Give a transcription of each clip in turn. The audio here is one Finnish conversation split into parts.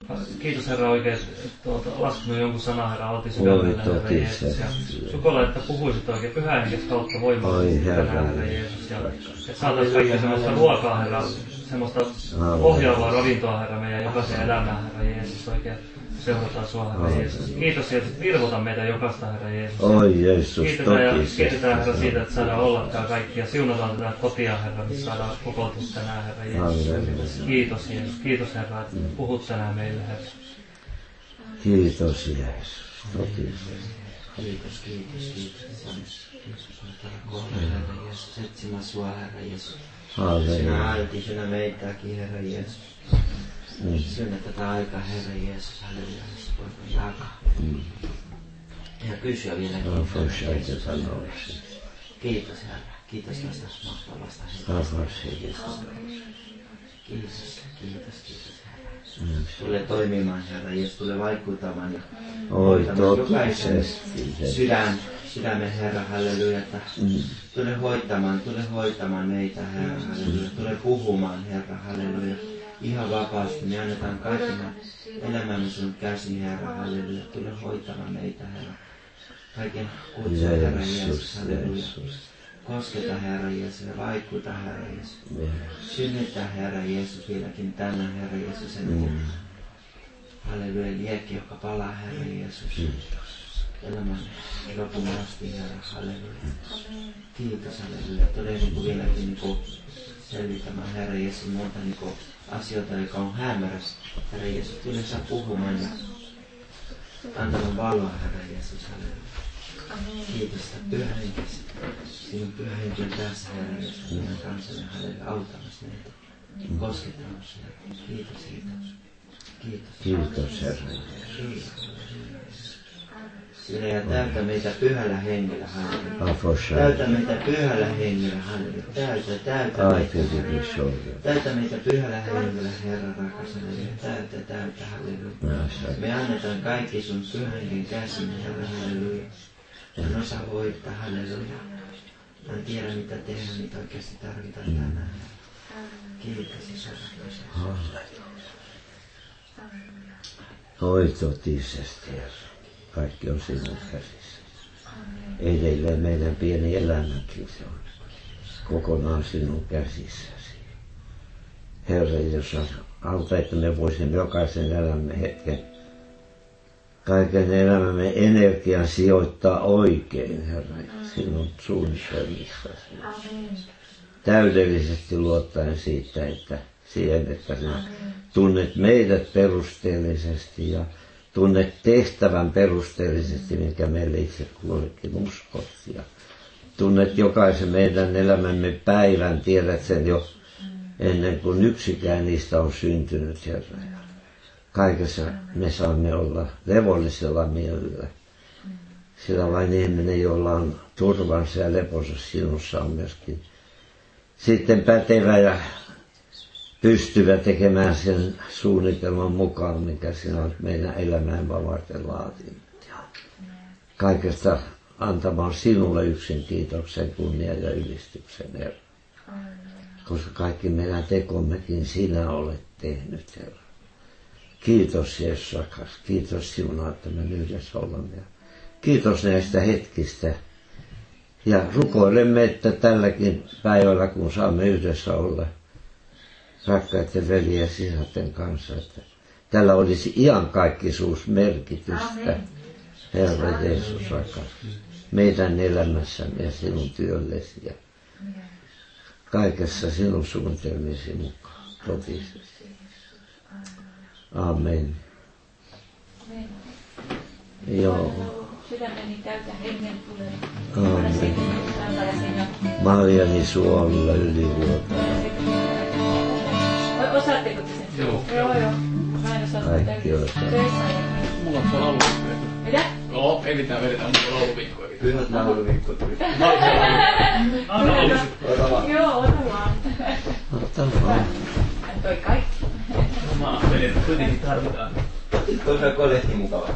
Kiitos Herra oikein, että olet laskenut jonkun sanan Herra, oltiin sydämellä Herra Jeesus. Ja sukolla, että puhuisit oikein Pyhän Hengen kautta voimalla tänään Herra Jeesus. Ja että saataisiin kaikki semmoista ruokaa Herra, semmoista ohjaavaa ravintoa Herra meidän jokaisen elämään Herra Jeesus oikein. Seurataan sua, Herra Jeesus. Kiitos Jeesus, virvota meitä jokaista, Herra Jeesus. Oi Jeesus, kiitetään Herra siitä, että saadaan ollakaan kaikki. Ja siunataan tätä kotia, Herra, missä saadaan kokoontua tänään, Herra Jeesus. Kiitos Jeesus, kiitos Herra, että puhut tänään meille, Herra. Kiitos Jeesus, totisesti. Kiitos. Herra Jeesus, etsimään sua, Herra Jeesus. Sinä äiti, sinä meitäkin, Herra Jeesus. Synnä tätä aikaa, Herra Jeesus, halleluja, voit jakaa. Ja kysyä vielä kiitos, Herra. Kiitos tästä mahtavasta, Herra. Kiitos, Herra. Tule toimimaan, Herra Jeesus, tule vaikuttamaan ja jokaisen sydämen, Herra, halleluja. Tule hoitamaan meitä, Herra, halleluja. Tule puhumaan, Herra, halleluja. Ihan vapaasti, me annetaan kaiken elämämme sun käsiin, Herra, halleluja. Tule hoitamaan meitä, Herra. Kaiken kutsu, Herra Jeesus, halleluja. Kosketa, Herra Jeesus, ja vaikuta, Herra Jeesus. Synnytä, Herra Jeesus, vieläkin tänään, Herra Jeesus, ennen halleluja, liekki, joka palaa, Herra Jeesus. Elämän lopun asti, Herra, halleluja. Kiitos, halleluja. Todella vieläkin selvittämään, Herra Jeesus, monta asioita, joka on hämärässä. Herra Jeesus, tule saa puhumaan ja antamaan valoa, Herra Jeesus, halleluja. Kiitos, että Pyhä Henki, sinun Pyhä Henki on tässä, Herra Jeesus, meidän kansamme, halleluja, auttamassa meitä, koskettamassa, Herra. Kiitos siitä. Kiitos, Herra Jeesus. Sinä ja täytä meitä Pyhällä Hengellä, halleluja. Täytä meitä Pyhällä Hengellä, halleluja. Täytä meitä Pyhällä Hengellä, Herra rakas, halleluja. Täytä, halleluja. Me annetaan kaikki sun Pyhän Hengen käsiin, Herra, halleluja. En osaa voittaa, halleluja. En tiedä mitä tehdä, mitä oikeasti tarvitaan tänään. Kiitos, Herra. Oi totisesti, Herra. Kaikki on sinun käsissä. Edelleen meidän pieni elämäkin se on kokonaan sinun käsissäsi. Herra, jos auta, että me voisimme jokaisen elämämme hetken, kaiken elämämme energian sijoittaa oikein, Herra, sinun suunnitelmissasi. Täydellisesti luottaen siitä, että siihen, että sinä tunnet meidät perusteellisesti ja tunnet tehtävän perusteellisesti, minkä meille itse kullekin uskot. Ja tunnet jokaisen meidän elämämme päivän, tiedät sen jo ennen kuin yksikään niistä on syntynyt, Herra. Kaikessa me saamme olla levollisella mielellä. Sillä vain ihminen, jolla on turvansa ja leponsa sinussa, on myöskin sitten pätevä ja pystyvä tekemään sen suunnitelman mukaan, mikä sinä olet meidän elämään varten laatinut. Kaikesta antamaan sinulle yksin kiitoksen, kunnia ja ylistyksen, Herra. Koska kaikki meidän tekommekin sinä olet tehnyt, Herra. Kiitos Jeesus rakas. Kiitos sinua, että me yhdessä olemme. Kiitos näistä hetkistä. Ja rukoilemme, että tälläkin päivällä, kun saamme yhdessä olla rakkaiden veljen ja sisaten kanssa, että tällä olisi iankaikkisuusmerkitystä, Herra Jeesus rakas, meidän elämässämme ja sinun työllesi ja kaikessa sinun suunnitelmisi mukaan, totisesti. Amen. Joo. Sydämeni täytä hengen tulee. Amen. Mariani suolla ylivuotta. Osaatteko te sen? Joo. Mä en osaa kaikki on. Mulla on lauluvinkkoja. Mitä? Joo, ei mitään, vedetään mulla lauluvinkkoja. Pyhät lauluvinkkoja. Anna aluksi. Joo, ota vaan. Ota vaan. Toi kaikki. Mä ajattelin, että kuitenkin tarvitaan. Tuossa kolehti mukava.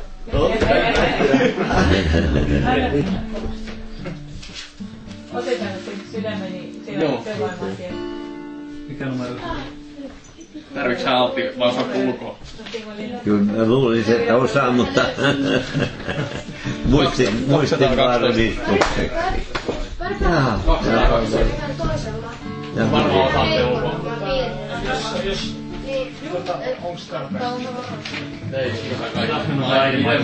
Otetaan nyt sydämeni työvoimaa siellä. Mikä numero? Tarviiko sä Altti vai osaatko ulkoa? Kyllä mä luulisin, että osaan, mutta muistin varmistukseksi. Varmaan osaatte ulkoa. Onks tarpeen? Ei, kaikki.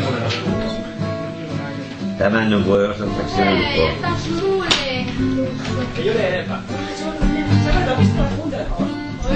Tämän nyt voi osataksi ulkoa. Ei ole enempää. Sä kannattaa pistää kuuntelemaan.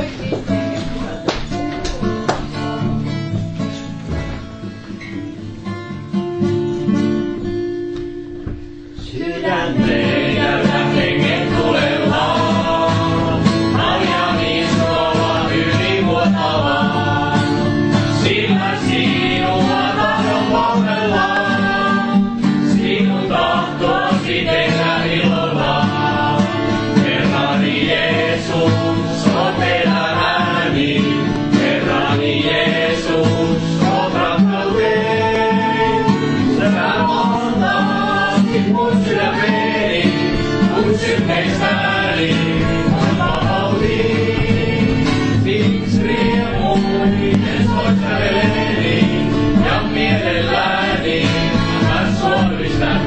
Sydänteen jäljä hengen tulellaan, Marjamin suola ylivuotavaa. Sillä sinua tahdon palvellaan, sinun tahtoasi tehdä ilolla. Herrani Jeesus, oot elämäni, Herrani Jeesus, oot rakkauteni. Sä montaasti mun sydämeni, mun sydämestäni on vapauti. Siksi riemuinen soitteleni ja mielelläni mä suoristan.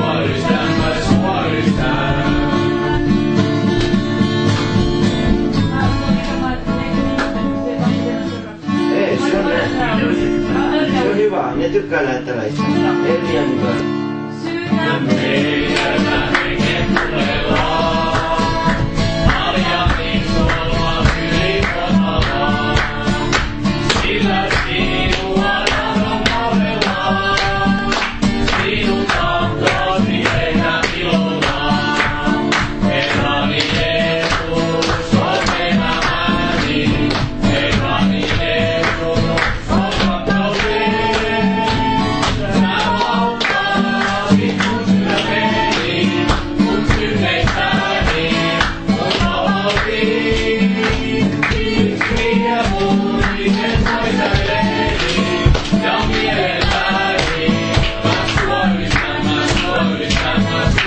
Ei, se on hyvä. Ne tykkää lähetteläistä. Ei liian hyvä. Sydämeen jäljä hengen tulellaan, Marjamin suola ylivuotavaa. Sillä sinua tahdon palvellaan, sinun tahtosi tehdä ilolla. Herrani Jeesus, oot elämäni, Herrani Jeesus, oot rakkauteni. Sä valtaasit mun sydämeni, mun sydämestäni on vapauti. Siksi riemuinen soitteleni ja mielelläni mä suoristan.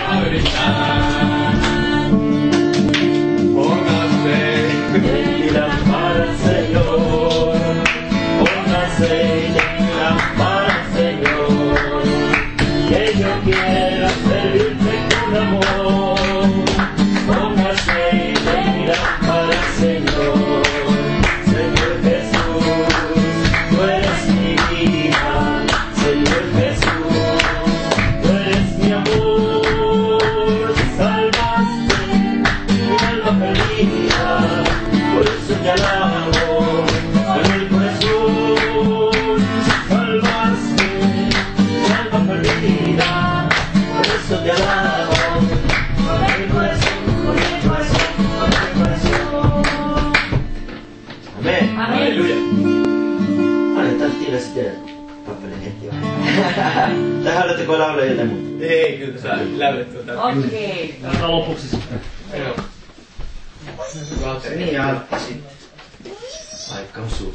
Póngase mi lámpara, Señor. Póngase mi lámpara, Señor. Que yo quiera servirte con amor. Póngase mi lámpara, Señor. Señor Jesús, tú eres mi vida. Señor Jesús, tú eres mi amor. Salvaste mi alma perdida, por eso te alabo con el corazón. Salvaste mi alma perdida, por eso te alabo con el corazón. Amén. Halleluja. Annetaan Tiina sitten kappaleen heti vähän. Tai haluatteko laulaa jotain muuta? Ei, kyllä sä läydet tuota. Okei. Otetaan lopuksi sitten. Joo. Niin, Altti sitten. Aika on sun.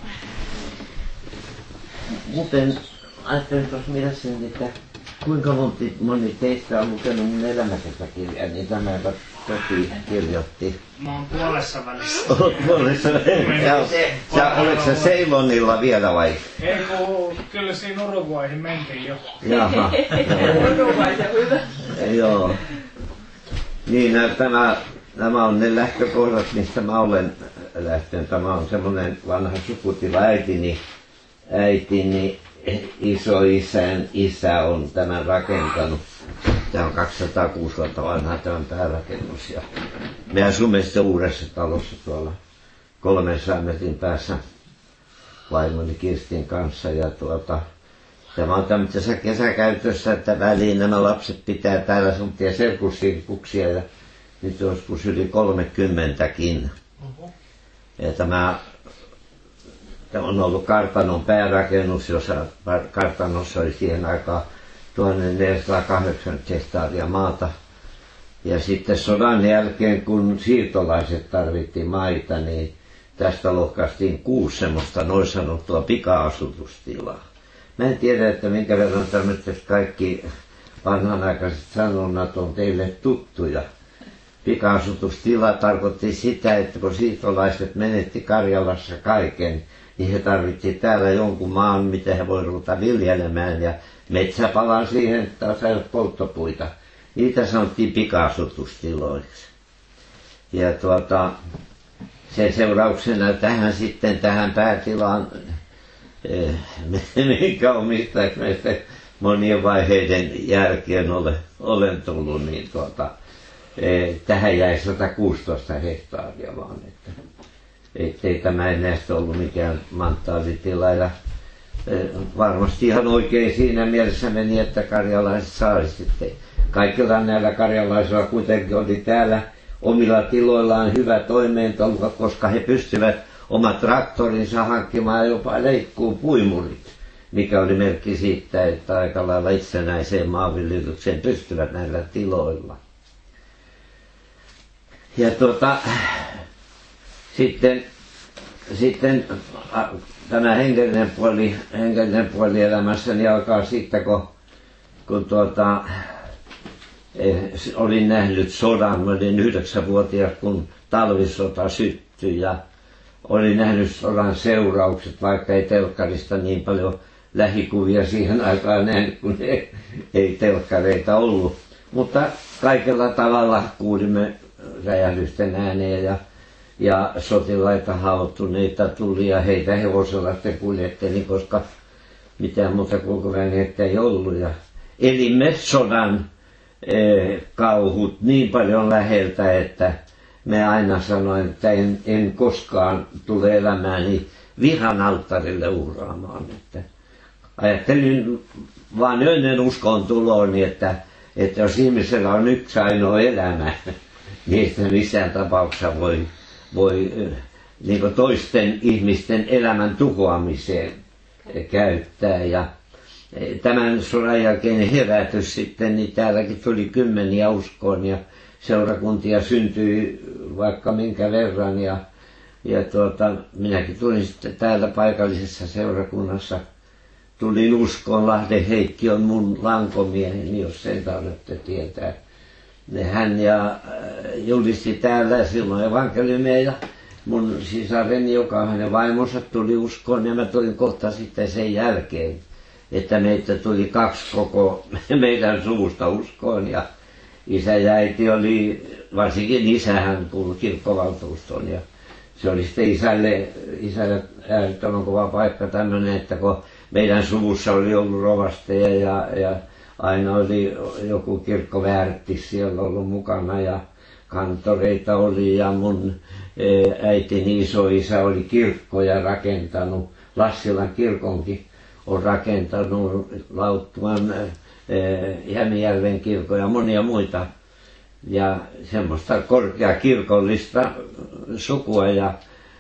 Muuten ajattelin tuossa mielessäni, että kuinka moni teistä on lukenut mun elämäkertakirjaa, niin tämä Topi kirjoitti. Mä oon puolessa välissä. Olet puolessa välissä. Oletko sä Ceylonilla vielä vai? Ei kun kyllä siinä Uruguayhin mentiin jo. Jaha. Uruguayssa hyvä. Joo. Niin, nämä on ne lähtökohdat, mistä mä olen lähtenyt. Tämä on semmoinen vanha sukutila äitini isoisän isä on tämän rakentanut. Tämä on 206 vuotta vanha tämän päärakennus. Ja me asumme sitten uudessa talossa tuolla 300 metrin päässä vaimoni Kirstin kanssa. Ja tämä on tämmöisessä kesäkäytössä, että väliin nämä lapset pitää täällä semmoisia serkussirkuksia ja nyt joskus yli 30kin. Ja tämä on ollut kartanon päärakennus, jossa kartanossa oli siihen aikaan 1480 hehtaaria maata. Ja sitten sodan jälkeen, kun siirtolaiset tarvittiin maita, niin tästä lohkaistiin 6 semmoista noin sanottua pika-asutustilaa. Mä en tiedä, että minkä verran tämmöiset kaikki vanhanaikaiset sanonnat on teille tuttuja. Pikaasutustila tarkoitti sitä, että kun siirtolaiset menetti Karjalassa kaiken, niin he tarvitsi täällä jonkun maan, mitä he voivat ruveta viljelemään, ja metsäpalan siihen, että saivat polttopuita. Niitä sanottiin pikaasutustiloiksi. Ja sen seurauksena tähän päätilaan, minkä omistajaksi meistä monien vaiheiden jälkeen olen tullut, niin tähän jäi 116 hehtaaria vaan, että ettei tämä enää ollut mikään manttaalitila. Ja varmasti ihan oikein siinä mielessä meni, että karjalaiset sai sitten. Kaikilla näillä karjalaisilla kuitenkin oli täällä omilla tiloillaan hyvä toimeentulo, koska he pystyvät omat traktorinsa hankkimaan jopa leikkuun puimurit, mikä oli merkki siitä, että aika lailla itsenäiseen maanviljelykseen pystyvät näillä tiloilla. Ja sitten tämä hengellinen puoli elämässäni alkaa siitä, kun olin nähnyt sodan. Mä olin 9-vuotias, kun talvisota syttyi, ja olin nähnyt sodan seuraukset, vaikka ei telkkarista niin paljon lähikuvia siihen aikaan nähnyt, kun ei telkkareita ollut. Mutta kaikella tavalla kuulimme räjähdysten ääneen ja sotilaita haavoittuneita tuli, ja heitä hevosella sitten kuljettelin, koska mitään muuta kulkuvälineitä ei ollut. Ja elimme sodan kauhut niin paljon läheltä, että me aina sanoin, että en koskaan tule elämääni vihan alttarille uhraamaan. Että ajattelin vaan ennen uskon tulooni, että jos ihmisellä on yksi ainoa elämä, niin sitä missään tapauksessa voi niin kuin toisten ihmisten elämän tuhoamiseen käyttää. Ja tämän sodan jälkeen herätys sitten, niin täälläkin tuli kymmeniä uskoon ja seurakuntia syntyi vaikka minkä verran. Ja minäkin tulin sitten täällä paikallisessa seurakunnassa. Tulin uskoon. Lahden Heikki on mun lankomieheni, jos sen tarvitsette tietää. Hän julisti täällä silloin evankeliumia, ja mun sisareni, joka on hänen vaimonsa, tuli uskoon, ja mä tulin kohta sitten sen jälkeen, että meitä tuli 2 koko meidän suvusta uskoon, ja isä ja äiti oli, varsinkin isähän kuului kirkkovaltuustoon, ja se oli sitten isälle äärettömän kova paikka tämmöinen, että kun meidän suvussa oli ollut rovasteja ja aina oli joku kirkkoväärtis siellä ollut mukana ja kantoreita oli, ja mun äitini isoisä oli kirkkoja rakentanut. Lassilan kirkonkin on rakentanut, Lauttuman, Jämijärven kirkon ja monia muita. Ja semmoista korkeakirkollista sukua, ja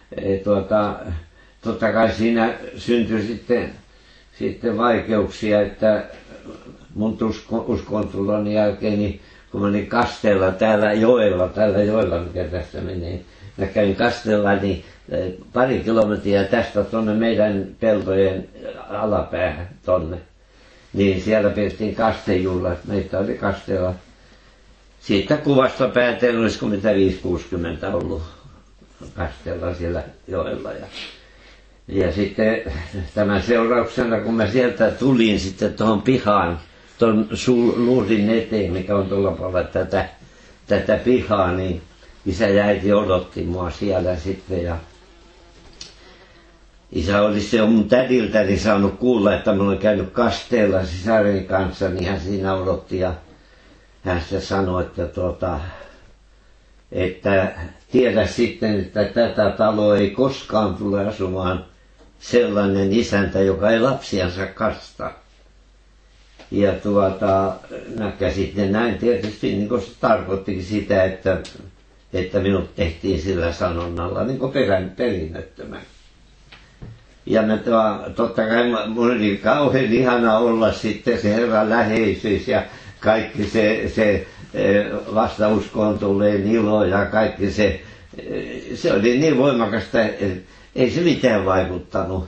totta kai siinä syntyi sitten vaikeuksia, että mun uskontuloni jälkeen, niin kun mä olin Kasteella tällä joella, mikä tästä menee, mä kävin Kasteella, niin 2 kilometriä tästä tuonne meidän peltojen alapäähän tonne. Niin siellä pidettiin kastejuhlat, meitä oli Kasteella. Siitä kuvasta päätellen olisiko mitä 5-60 ollut Kasteella siellä joella. Ja sitten tämän seurauksena, kun mä sieltä tulin sitten tuohon pihaan, tuon luurin eteen, mikä on tuolla puolella tätä pihaa, niin isä ja äiti odotti mua siellä sitten. Ja isä oli se jo mun tädiltäni saanut kuulla, että mä olen käynyt Kasteella sisareni kanssa, niin hän siinä odotti, ja hän sitten sanoi, että tiedä sitten, että tätä taloa ei koskaan tule asumaan sellainen isäntä, joka ei lapsiansa kasta. Ja mä käsitin näin tietysti, niin kuin se tarkoittikin sitä, että minut tehtiin sillä sanonnalla niin kuin perinnöttömän. Ja totta kai mun oli kauhean ihana olla sitten se Herran läheisyys ja kaikki se vasta uskoon tulleen ilo ja kaikki se oli niin voimakasta, ei se mitään vaikuttanut.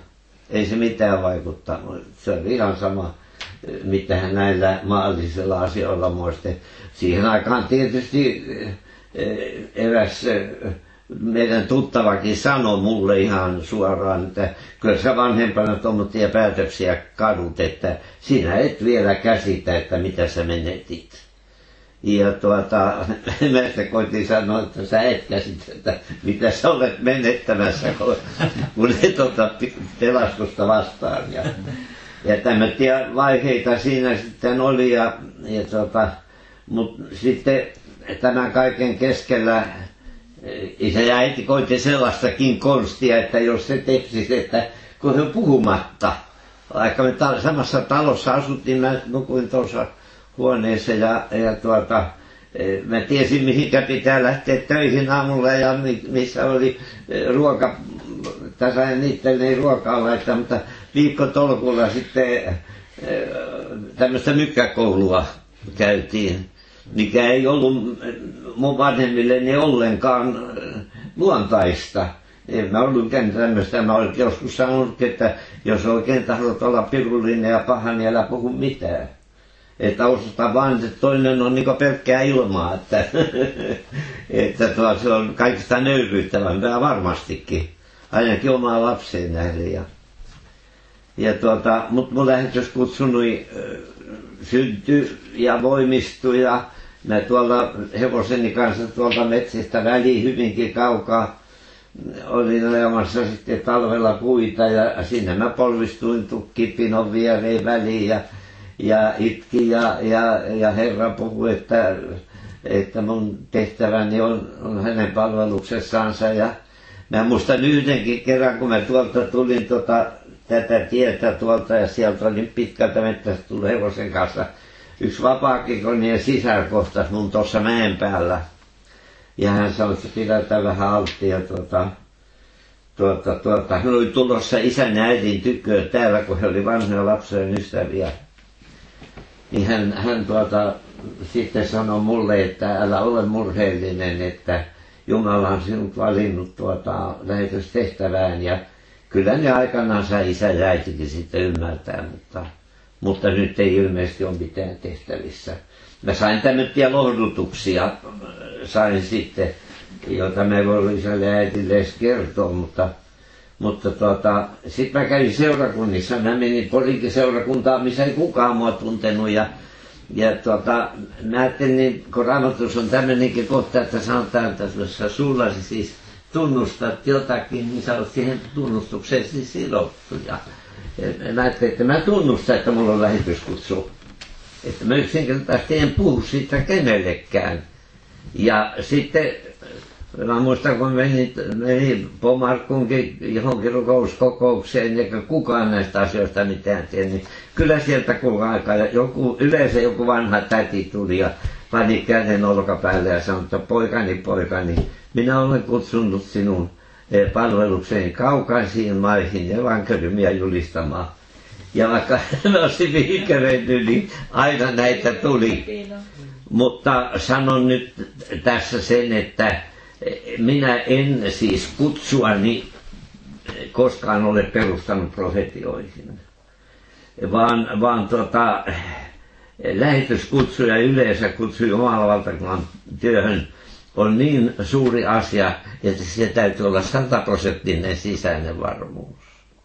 Se oli ihan sama, mitä näillä maallisilla asioilla muiste. Siihen aikaan tietysti eräs meidän tuttavakin sanoi mulle ihan suoraan, että kyllä sä vanhempana tuommoisia päätöksiä kadut, että sinä et vielä käsitä, että mitä sä menetit. Ja mä sitten koitin sanoa, että sä et käsitä, että mitä sä olet menettämässä, kun et ota pelastusta vastaan. Ja tämmöisiä vaiheita siinä sitten oli, mutta sitten tämän kaiken keskellä isä ja äiti koitti sellaistakin konstia, että jos se tepsis, että kun he puhumatta, vaikka me samassa talossa asuttiin, mä nukuin tuossa huoneessa mä tiesin mihinkä pitää lähteä töihin aamulla ja missä oli ruoka, tässä niitten ei ruokaa laittaa, mutta viikkotolkulla sitten tämmöistä mykkäkoulua käytiin, mikä ei ollut mun vanhemmilleni ollenkaan luontaista. En mä ollut tämmöistä, mä olin joskus sanonut, että jos oikein tahdot olla pirullinen ja paha, niin älä puhu mitään. Että osata vaan, että toinen on niinku pelkkää ilmaa, että se on kaikista nöyryyttävämpää varmastikin, ainakin omaa lapseen nähden. Mutta mun lähetyskutsuni syntyi ja voimistui ja mä tuolla hevoseni kanssa tuolta metsistä väliin hyvinkin kaukaa olin ajamassa sitten talvella puita ja sinne mä polvistuin tukkipinon viereen väliin ja itki ja Herra puhui, että mun tehtäväni on hänen palveluksessansa ja mä muistan yhdenkin kerran, kun mä tuolta tulin tätä tietä tuolta ja sieltä olin pitkältä mettästä tullut hevosen kanssa. Yksi vapaakikonien sisar kohtasi mun tuossa mäen päällä ja hän sanoi, että pidätä vähän altti ja hän oli tulossa isän ja äidin tyköön täällä, kun he oli vanhoja lapsen ystäviä. Niin hän sitten sanoi mulle, että älä ole murheellinen, että Jumala on sinut valinnut lähetystehtävään ja kyllä ne aikanaan sai isä ja äitikin sitten ymmärtää, mutta nyt ei ilmeisesti ole mitään tehtävissä. Mä sain tämmöisiä lohdutuksia, sain sitten, joita mä ei voi isälle ja äitille edes kertoa, mutta sitten mä kävin seurakunnissa, mä menin Porinkin seurakuntaan, missä ei kukaan mua tuntenut ja mä ajattelin, niin, kun Raamatussa on tämmöinenkin kohta, että sanotaan, että jos sä sullasi siis tunnustat jotakin, niin sä olet siihen tunnustukseen siis sidottu. Ja mä ajattelin, että mä tunnustan, että mulla on lähetyskutsu. Että mä yksinkertaisesti en puhu siitä kenellekään. Ja sitten mä muistan, kun menin Pomarkkunkin johonkin rukouskokoukseen, eikä kukaan näistä asioista mitään tiedä, niin kyllä sieltä kuuluu aikaa. Yleensä joku vanha täti tuli ja pani käden olkapäälle ja sanoi, että poikani, minä olen kutsunut sinun palvelukseen kaukaisiin maihin evankeliumia julistamaan. Ja vaikka mä olisin vihkeröinyt, niin aina näitä tuli. Mutta sanon nyt tässä sen, että minä en siis kutsuani koskaan ole perustanut profetioihin, vaan lähetyskutsu ja yleensä kutsu Jumalan valtakunnan työhön on niin suuri asia, että se täytyy olla 100% sisäinen varmuus.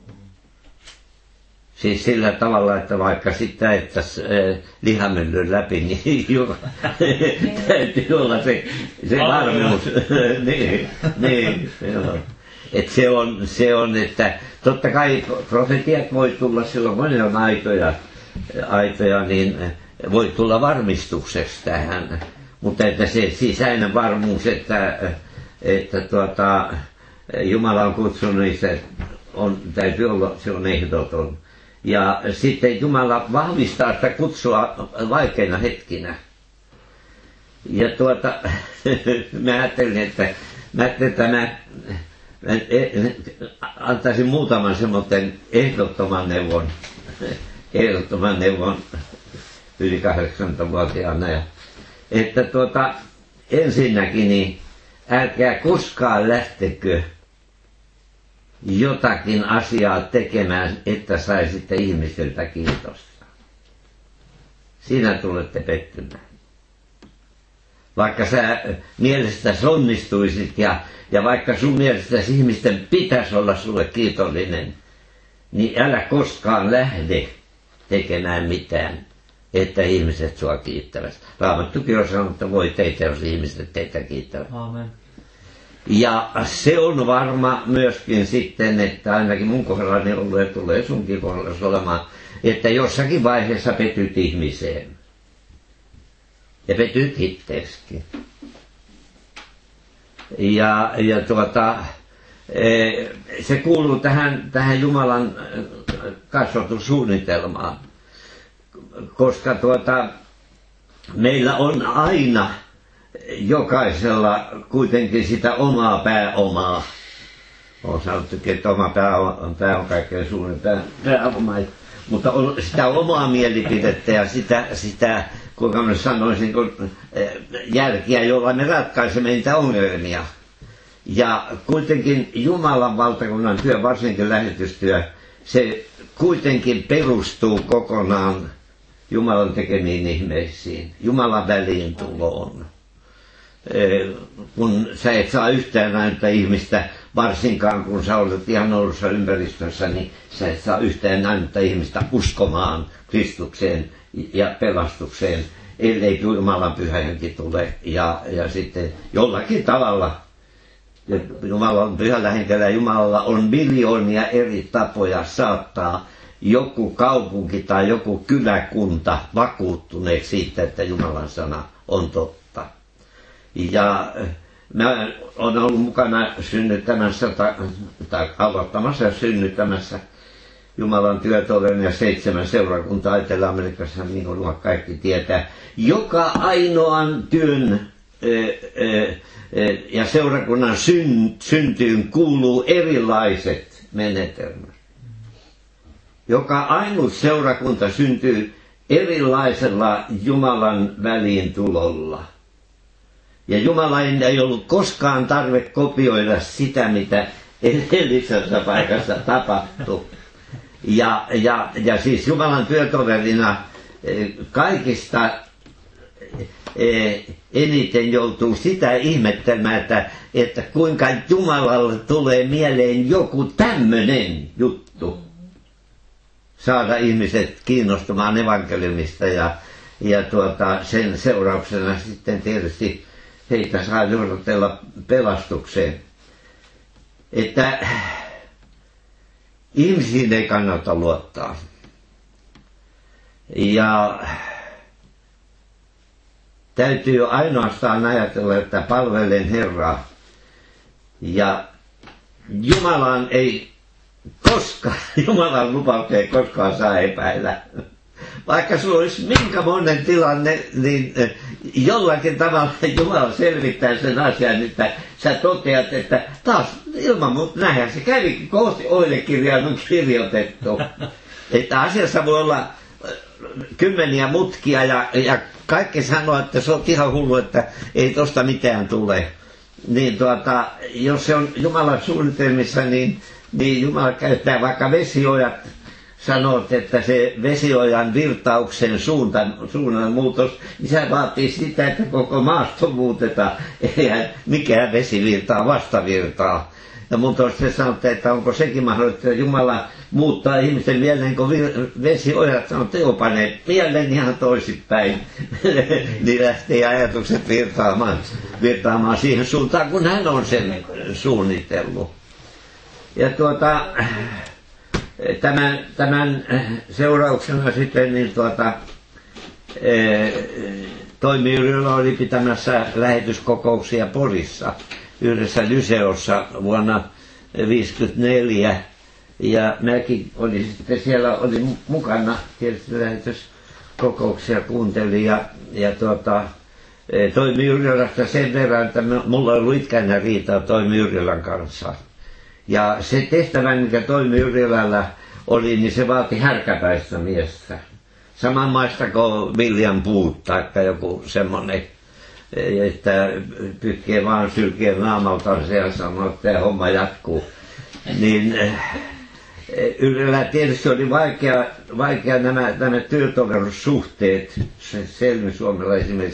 Siis sillä tavalla, että vaikka sitä ettäisi lihamyllyn läpi, niin täytyy olla se varmuus. niin, että se on, että totta kai profetiat voi tulla silloin, kun ne on aitoja, niin voi tulla varmistuksesta tähän. Mutta että se sisäinen varmuus, että Jumala on kutsunut, niin se täytyy olla, se on ehdoton. Ja sitten Jumala vahvistaa sitä kutsua vaikeina hetkinä. Ja mä ajattelin, että mä antaisin muutaman semmoisen ehdottoman neuvon yli 80-vuotiaana. Että ensinnäkin niin älkää koskaan lähtekö jotakin asiaa tekemään, että saisitte ihmisiltä kiitosta. Siinä tulette pettymään. Vaikka sä mielestäsi onnistuisit ja vaikka sun mielestäsi ihmisten pitäisi olla sulle kiitollinen, niin älä koskaan lähde tekemään mitään, että ihmiset sua kiittävät. Raamattukin on sanonut, että voi teitä, jos ihmiset teitä kiittävät. Aamen. Ja se on varma myöskin sitten, että ainakin mun kohdallani on ollut ja tulee sunkin kohdallasi olemaan, että jossakin vaiheessa petyt ihmiseen. Ja petyt itseeskin. Ja se kuuluu tähän Jumalan kasvatussuunnitelmaan, koska meillä on aina jokaisella kuitenkin sitä omaa pääomaa. On sanottukin, että oma pää on kaikkein suurin pääoma, mutta on sitä omaa mielipidettä ja sitä kuinka mä sanoisin, järkiä, jolla me ratkaisemme niitä ongelmia. Ja kuitenkin Jumalan valtakunnan työ, varsinkin lähetystyö, se kuitenkin perustuu kokonaan Jumalan tekemiin ihmeisiin, Jumalan väliintuloon. Kun sä et saa yhtään näitä ihmistä, varsinkaan kun sä olet ihan oudossa ympäristössä, niin sä et saa yhtään näitä ihmistä uskomaan Kristukseen ja pelastukseen, ellei Jumalan Pyhä Henki tule. Ja sitten jollakin tavalla Jumalan Pyhällä Henkellä Jumalalla on miljoonia eri tapoja saattaa joku kaupunki tai joku kyläkunta vakuuttuneeksi siitä, että Jumalan sana on totta. Ja mä olen ollut mukana synnyttämässä tai aloittamassa ja synnyttämässä Jumalan työtoverin ja 7 seurakuntaa Etelä-Amerikassa, niin kuin kaikki tietää. Joka ainoan työn ja seurakunnan syntyyn kuuluu erilaiset menetelmät. Joka ainut seurakunta syntyy erilaisella Jumalan väliintulolla. Ja Jumala ei ollut koskaan tarve kopioida sitä, mitä edellisessä paikassa tapahtui. Ja siis Jumalan työtoverina kaikista eniten joutuu sitä ihmettelemään, että kuinka Jumalalle tulee mieleen joku tämmöinen juttu. Saada ihmiset kiinnostumaan evankeliumista ja sen seurauksena sitten tietysti heitä saa johdatella pelastukseen. Että ihmisiin ei kannata luottaa. Ja täytyy ainoastaan ajatella, että palvelen Herraa. Ja Jumalan Jumalan lupauksia ei koskaan saa epäillä. Vaikka sulla olisi minkä monen tilanne, niin jollakin tavalla Jumala selvittää sen asian, että sä toteat, että taas ilman muuta nähdään, se kävi kohti oilekirjaan on kirjoitettu. Että asiassa voi olla kymmeniä mutkia ja kaikki sanoo, että se on ihan hullu, että ei tosta mitään tule. Niin jos se on Jumalan suunnitelmissa, niin Jumala käyttää vaikka vesiojat. Sanot, että se vesiojan virtauksen suunnan muutos, niin se vaatii sitä, että koko maasto muutetaan. Eihän mikään vesi virtaa vastavirtaa. Ja mun tuossa sanotte, että onko sekin mahdollista, että Jumala muuttaa ihmisten mieleen, kun vesiojat sanoo, että joo, panee mieleen ihan toisinpäin. Niin lähtee ajatukset virtaamaan siihen suuntaan, kun hän on sen suunnitellut. Ja tämän seurauksena sitten niin Toimi Yrjölä oli pitämässä lähetyskokouksia Porissa yhdessä Lyseossa vuonna 1954 ja mäkin olin sitten siellä olin mukana tietysti lähetyskokouksia kuuntelin ja Toimi Yrjölästä sen verran, että mulla on ollut itkänä riitaa Toimi Yrjölän kanssa. Ja se tehtävä, mikä Toimi Yrjölällä oli, niin se vaati härkäpäistä miestä. Samanmaista kuin William Booth tai joku semmoinen, että pykkee vaan sylkee naamaltansa ja sanoo, että tämä homma jatkuu. Niin Yrjölä tietysti oli vaikea nämä työtoverussuhteet. Selmi Suomella esimerkiksi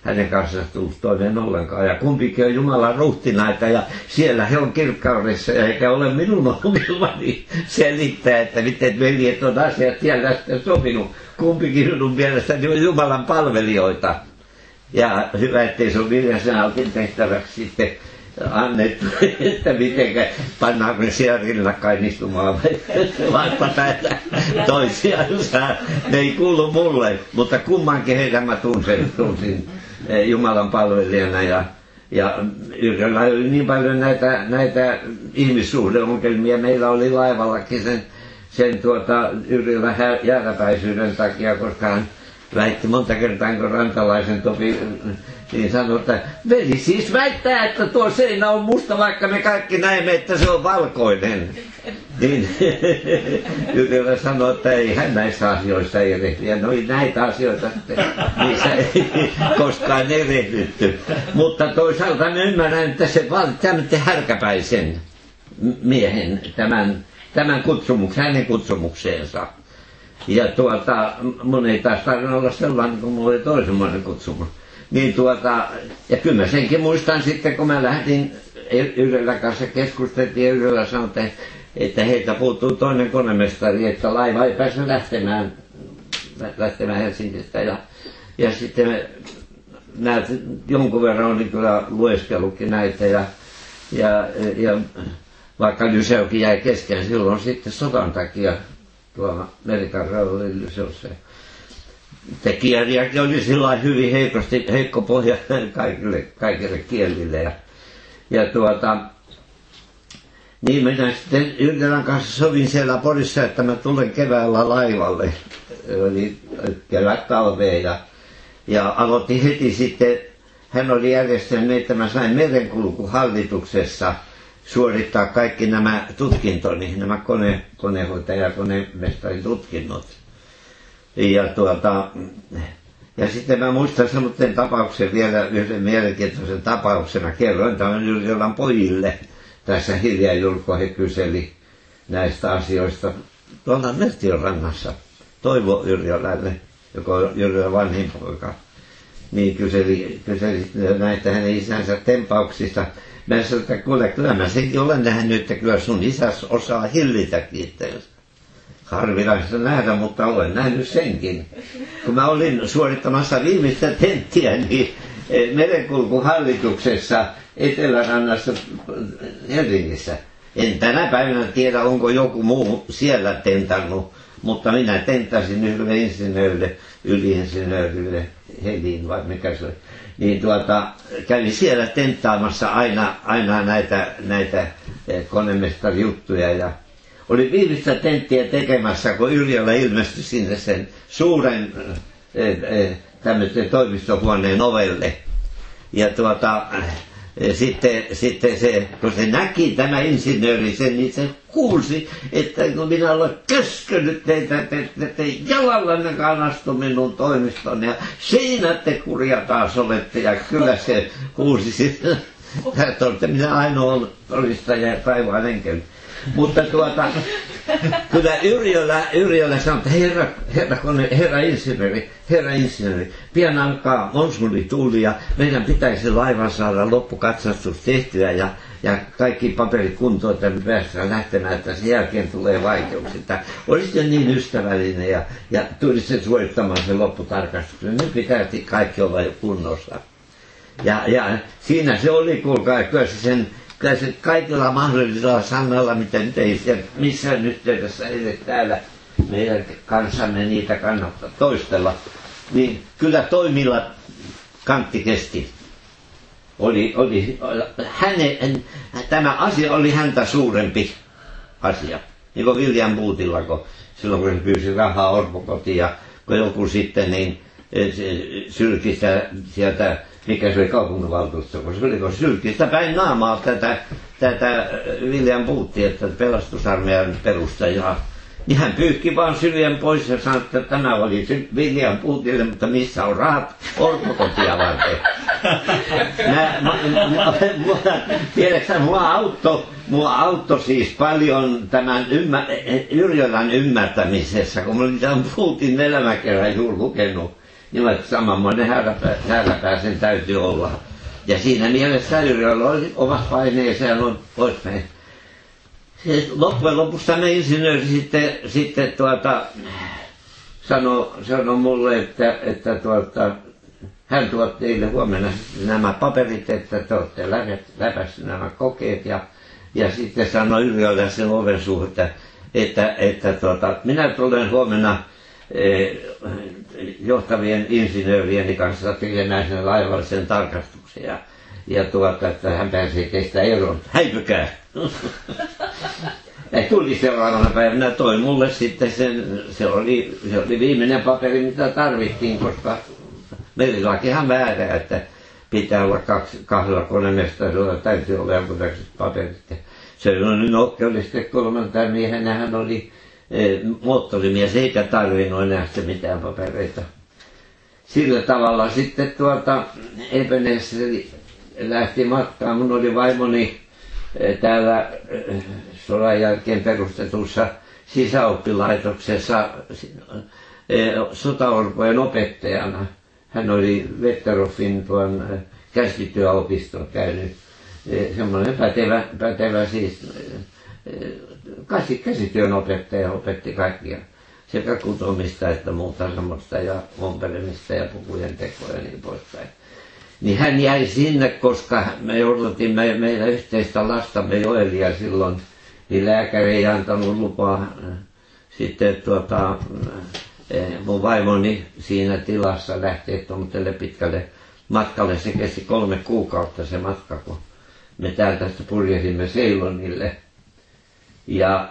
hänen kanssaan tullut toimeen ollenkaan. Ja kumpikin on Jumalan ruhtinaita ja siellä he on kirkkaudessa, eikä ole minun ongelmani selittää, että miten veljet on asiat siellä sitten sopinut. Kumpikin minun mielestäni on Jumalan palvelijoita. Ja hyvä, ettei se ole Viljasenaltin tehtäväksi sitten annettu, että mitenkä pannaanko ne siellä rinnakkain istumaan vastapäätä toisiansa. Ne ei kuulu mulle, mutta kummankin heidän mä tunsin Jumalan palvelijana ja Yrjöllä oli niin paljon näitä ihmissuhdeongelmia. Meillä oli laivallakin sen Yrjöllä jääräpäisyyden takia, koska hän väitti monta kertaa, kun rantalaisen Topi niin sanoi, että veli siis väittää, että tuo seinä on musta, vaikka me kaikki näemme, että se on valkoinen. Niin Yrjölä sanoi, että ei hän näistä asioista erehdy. Ja näitä asioita sitten, niissä ei koskaan erehdytty. Mutta toisaalta mä ymmärrän, että se tämmöinen härkäpäisen miehen tämän kutsumuksen, hänen kutsumukseensa. Ja mun ei taas tarvinnut olla sellainen, kun mulla oli toisenmoinen kutsumus. Niin ja kyllä mä senkin muistan sitten, kun mä lähdin Yrjölän kanssa keskusteltiin, ja Yrjölä sanoi, että heiltä puuttuu toinen konemestari, että laiva ei pääse lähtemään Helsingistä. Ja sitten jonkun verran olin kyllä lueskellutkin näitä, ja vaikka Lyseokin jäi kesken, silloin sitten sodan takia tuolla Merikarjalla oli Lyseossa. Tekijäriäkin oli sillä hyvin heikko pohja kaikille kielille. Niin minä sitten Yrjölän kanssa sovin siellä Porissa, että mä tulen keväällä laivalle. Oli kevät-talvea ja aloitin heti sitten, hän oli järjestänyt, että mä sain merenkulkuhallituksessa suorittaa kaikki nämä tutkintoni, nämä konehoitaja- ja konemestarin tutkinnot. Ja sitten mä muistan semmoisen tapauksen vielä, yhden mielenkiintoisen tapauksen. Mä kerroin tämän Yrjölän pojille tässä hiljaa Julko, he kyseli näistä asioista tuolla Mertion rannassa. Toivo Yrjölälle, joka on Yrjölän vanhin poika, niin kyseli näitä hänen isänsä tempauksista. Mä sanoin, että kyllä mä senkin olen nähnyt, että kyllä sun isäs osaa hillitäkin itseänsä. Harvinaista nähdä, mutta olen nähnyt senkin. Kun mä olin suorittamassa viimeistä tenttiä, niin merenkulkuhallituksessa Etelärannassa Helsingissä. En tänä päivänä tiedä, onko joku muu siellä tentannut, mutta minä tentasin yhdelle insinöörille, yliinsinöörille, Helin vai mikä se oli. Niin kävin siellä tenttaamassa aina näitä konemestarijuttuja ja oli viimeistä tenttiä tekemässä, kun Yrjölä ilmestyi sinne sen suuren tämmöisen toimistohuoneen ovelle. Ja sitten se, kun se näki tämä insinööri sen, niin se kuulsi, että kun minä olen käskenyt teitä, te jalallannekaan astu minun toimistoon ja siinä te kurja taas olette. Ja kyllä se kuulsi sitten, että minä ainoa todistaja ja taivaan enkeli. Mutta kyllä Yrjölä sanoi, että herra insinööri, pian alkaa monsuunituuli ja meidän pitäisi laivan saada loppukatsastus tehtyä ja kaikki paperit kuntoon, että me päästään lähtemään, että sen jälkeen tulee vaikeuksia. Olisitte niin ystävällinen ja tulisi suorittamaan sen lopputarkastuksen. Nyt pitäisi kaikki olla jo kunnossa. Ja siinä se oli, kuulkaa, kyllä se kaikilla mahdollisilla sanalla, mitä nyt ei missään yhteydessä edes täällä meidän kanssamme niitä kannattaa toistella, niin kyllä toimilla kantti kesti. Tämä asia oli häntä suurempi asia. Niin kuin William Bootilla, silloin kun hän pyysi rahaa orpokotiin ja kun joku sitten niin sylki sieltä, mikä se oli kaupunginvaltuusto, kun se oli sylkistä päin naamaa tätä William Bootia, että pelastusarmeijan perustajaa. Niin hän pyyhki vaan syljen pois ja sanoi, että tämä oli William Bootille, mutta missä on rahat orpokotia varten. Tiedätkö, mua auttoi siis paljon tämän Yrjölän ymmärtämisessä, kun mä olin tämän Bootin elämäkerran juuri lukenut. Niin vaikka samanmoinen häälläpää sen täytyy olla. Ja siinä mielessä Yrjöllä oli omat paineensa ja noin poispäin. Loppujen lopuksi tämä insinööri sitten sanoi mulle, että hän tuot teille huomenna nämä paperit, että te olette läpäisseet nämä kokeet. Ja sitten sanoi Yrjöllä sen oven suuhun, että minä tulen huomenna johtavien insinöörieni kanssa tekemään sen laivallisen tarkastuksen. Ja että hän pääsee teistä eroon. Häipykää! Ja tuli seuraavana päivänä, toi mulle sitten se oli viimeinen paperi, mitä tarvittiin, koska merilakihan väärä, että pitää olla kahdella konemestarilla, täytyy olla jonkunlaiset paperit. Se oli nokkeli sitten kolmantena miehenä, hän oli moottorimies, eikä tarvinnut enää sitten mitään papereita. Sillä tavalla sitten Ebenezer lähti matkaan. Mun oli vaimoni täällä sodan jälkeen perustetussa sisäoppilaitoksessa sotaorpojen opettajana. Hän oli Wetterhoffin käsityöopiston käynyt. Semmoinen pätevä siis käsityön opettaja opetti kaikkia. Sekä kutomista että muuta semmoista ja ompelemista ja pukujen tekoa ja niin poispäin. Niin hän jäi sinne, koska me odotimme meidän yhteistä lastamme Joelia silloin, niin lääkäri ei antanut lupaa sitten mun vaimoni siinä tilassa lähteä tuollaiselle pitkälle matkalle. Se kesti 3 kuukautta se matka, kun me täältä purjehdimme Ceylonille. Ja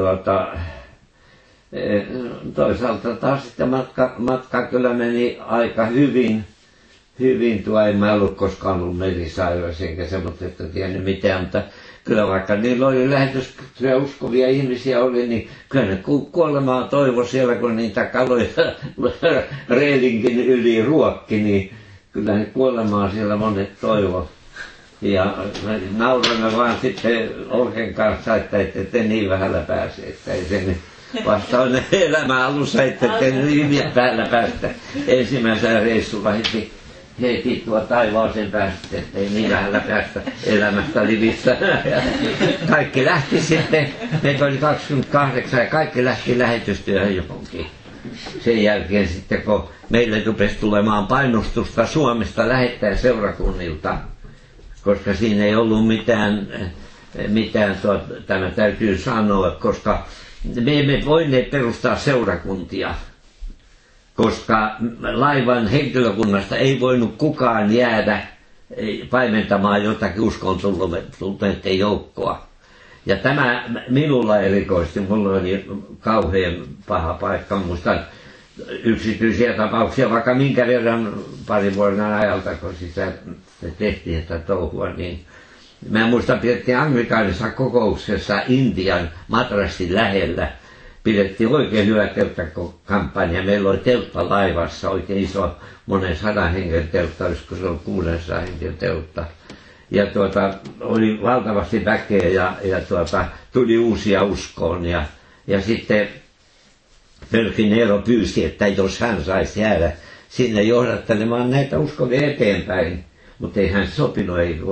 toisaalta taas sitten matka kyllä meni aika hyvin. En mä ollut koskaan ollut merisairas enkä semmoista tiennyt mitään, mutta kyllä vaikka niillä oli lähetystyö uskovia ihmisiä oli, niin kyllä ne kuolemaa toivo siellä, kun niitä kaloja reilinkin yli ruokki, niin kyllä ne kuolemaa siellä monet toivo. Ja nauramme vaan sitten Olken kanssa, että ette te niin vähällä pääse, että ei se nyt vasta on elämän alussa, että te niin päällä päästä. Ensimmäisellä reissulla heti taivaaseen päästä, ettei niin vähällä päästä elämästä livissä. Kaikki lähti sitten, meitä oli 28 ja kaikki lähti lähetystyöhön johonkin. Sen jälkeen sitten, kun meille rupesi tulemaan painostusta Suomesta lähettää seurakunnilta, koska siinä ei ollut mitään tämä täytyy sanoa, koska me emme voineet perustaa seurakuntia, koska laivan henkilökunnasta ei voinut kukaan jäädä paimentamaan jotakin uskontulleiden joukkoa. Ja tämä minulla erikoisesti, mulla oli kauhean paha paikka, muistan yksityisiä tapauksia, vaikka minkä verran parin vuoden ajalta, kun sitä tehtiin sitä touhua, niin mä muistan, pidettiin anglikaalisessa kokouksessa Intian Madrasin lähellä. Pidettiin oikein hyvä telttakampanja. Meillä oli teltta laivassa, oikein iso, monen 100 hengen teltta, olisiko se on 600 hengen teltta. Ja oli valtavasti väkeä ja tuli uusia uskoon. Ja sitten Pelfinero pyysi, että jos hän saisi jäädä sinne johdattelemaan näitä uskovia eteenpäin. Mutta ei hän sopinut, ei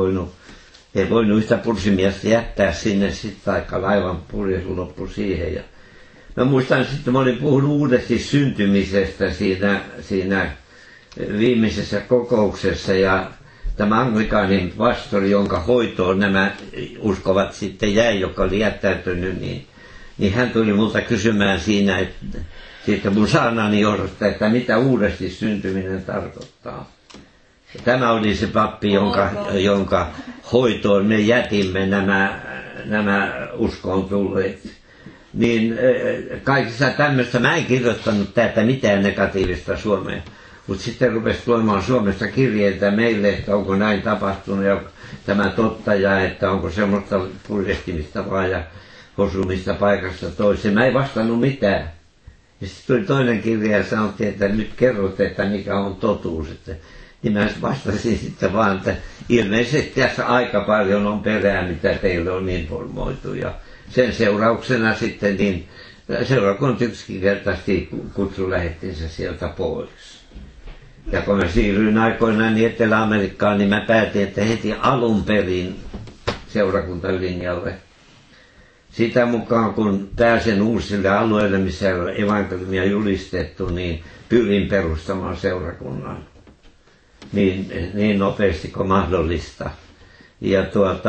voinut yhtä pursimiestä jättää sinne sitten, aika laivan purjesu loppui siihen. Ja mä muistan sitten, mä olin puhunut uudesti syntymisestä siinä viimeisessä kokouksessa ja tämä anglikaanin pastori, jonka hoitoon nämä uskovat sitten jäi, joka oli jättäytynyt, niin hän tuli multa kysymään siinä, että mun saanani johdosta, että mitä uudesti syntyminen tarkoittaa. Tämä oli se pappi, jonka hoitoon me jätimme nämä uskoon tulleet. Niin kaikissa tämmöistä, mä en kirjoittanut täältä mitään negatiivista Suomeen, mutta sitten rupesi tulemaan Suomesta kirjeitä meille, että onko näin tapahtunut ja tämä totta ja että onko semmoista purjehtimista vaan ja hosumista paikasta toiseen. Mä en vastannut mitään. Ja sitten tuli toinen kirja ja sanottiin, että nyt kerrot, että mikä on totuus. Niin mä vastasin sitten vaan, että ilmeisesti tässä aika paljon on perää, mitä teille on informoitu. Ja sen seurauksena sitten seurakunta yksinkertaisesti kutsu lähettinsä sieltä pois. Ja kun mä siirryin aikoinaan niin Etelä-Amerikkaan, niin mä päätin, että heti alun perin seurakuntalinjalle. Sitä mukaan, kun pääsen uusille alueille, missä ei ole evankeliumia julistettu, niin pyrin perustamaan seurakunnan niin nopeasti kuin mahdollista. Ja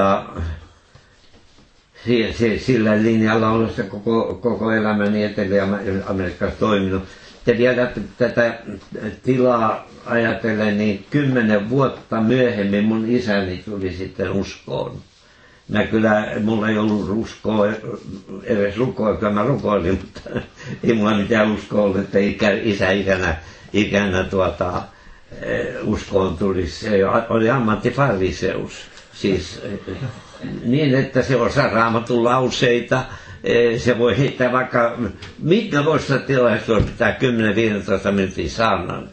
sillä linjalla on se koko elämäni Etelä-Amerikassa toiminut. Ja vielä tätä tilaa ajatellen, niin 10 vuotta myöhemmin mun isäni tuli sitten uskoon. Mulla ei ollut uskoa, edes rukoa, kyllä mä rukoilin, mutta ei mulla mitään uskoa ollut, että isä ikänä uskoon tulisi. Se oli ammattifariseus, siis niin, että se osaa Raamatun lauseita. Se voi heittää vaikka mitkä voisi tilaisuudessa pitää 10-15 minuuttia saarnan.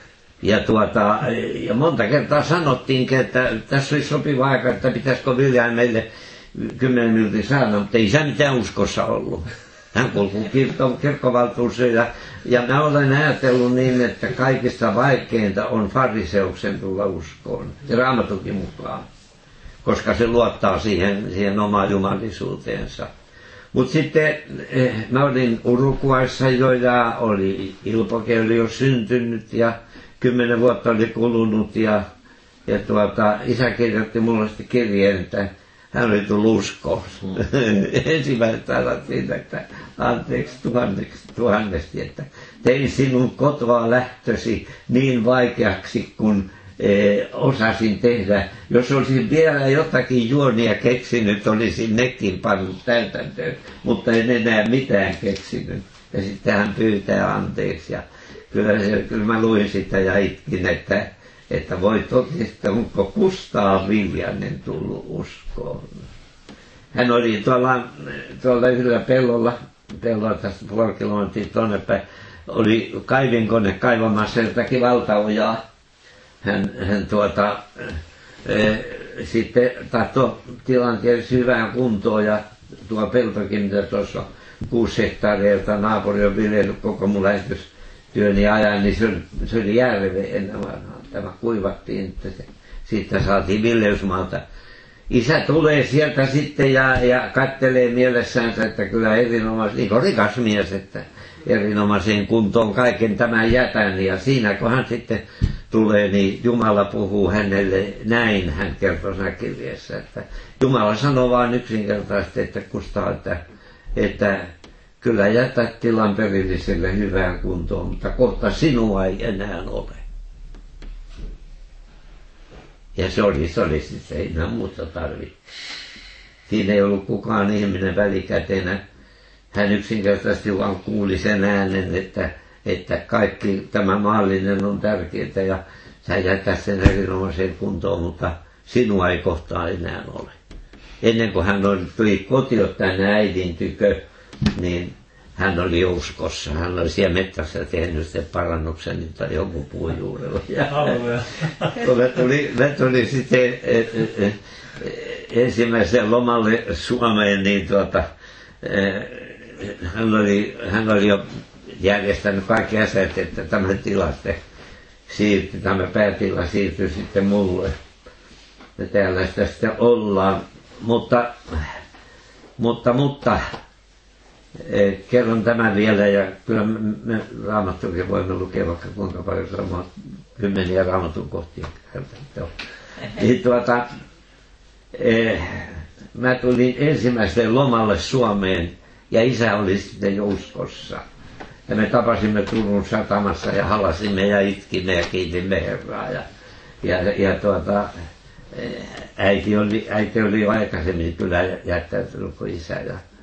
Ja monta kertaa sanottiinkin, että tässä olisi sopiva aika, että pitäisikö Viljaan meille 10 minuutin saarnan, mutta ei se mitään uskossa ollut. Hän kuuluu kirkkovaltuuseen ja mä olen ajatellut niin, että kaikista vaikeinta on fariseuksen tulla uskoon. Ja Raamatukin mukaan, koska se luottaa siihen omaan jumalisuuteensa. Mutta sitten mä olin Uruguayssa jo ja Ilpoke oli jo syntynyt ja 10 vuotta oli kulunut ja isä kirjoitti mulle sitten kirjeen, että hän oli tullut uskoon. Ensimmäiset sanat siitä, että anteeksi tuhannesti, että tein sinun kotoa lähtösi niin vaikeaksi, kun osasin tehdä. Jos olisin vielä jotakin juonia keksinyt, olisin nekin pannut täytäntöön, mutta en enää mitään keksinyt. Ja sitten hän pyytää anteeksi. Ja kyllä mä luin sitä ja itkin, että voi totista, onko Kustaa Viljanen tullut uskoon. Hän oli tuolla yhdellä pellolla tästä puoli kilometriä tuonne päin, oli kaivinkone kaivamassa jotakin valtaojaa. Hän sitten tahtoi tilan tietysti hyvään kuntoon ja tuo peltokin, mitä tuossa on 6 hehtaaria, jota naapuri on viljellyt koko mun lähetystyöni ajan, niin se oli järve ennen vanhaa. Tämä kuivattiin, että siitä saatiin viljeysmaalta. Isä tulee sieltä sitten ja kattelee mielessänsä, että kyllä erinomaisesti, niin kuin rikas mies, että erinomaiseen kuntoon kaiken tämän jätän. Ja siinä kun hän sitten tulee, niin Jumala puhuu hänelle näin, hän kertoo siinä kirjeessä, että Jumala sanoo vain yksinkertaisesti, että Kustaa, että kyllä jätät tilan perilliselle hyvään kuntoon, mutta kohta sinua ei enää ole. Ja se oli sitten, ei enää muuta tarvitse. Siinä ei ollut kukaan ihminen välikätenä. Hän yksinkertaisesti vaan kuuli sen äänen, että kaikki tämä maallinen on tärkeää ja sä jätät sen erinomaiseen kuntoon, mutta sinua ei kohtaa enää ole. Ennen kuin hän tuli kotiin tänne äidin tykö, niin hän oli uskossa. Hän oli siellä metsässä tehnyt sitten parannuksen tai jonkun puun juurella. Kun me tuli sitten ensimmäisen lomalle Suomeen, niin hän oli jo järjestänyt kaikki asiat, että tämä päätila siirtyi sitten mulle. Ja täällä sitä sitten ollaan. Mutta kerron tämän vielä, ja kyllä me Raamattuakin voimme lukea vaikka kuinka paljon samaa 10 Raamatun kohtia. Niin mä tulin ensimmäiseen lomalle Suomeen, ja isä oli sitten jo uskossa. Ja me tapasimme Turun satamassa ja halasimme ja itkimme ja kiitimme Herraa. Äiti oli jo aikaisemmin kyllä jättäytynyt kuin isä.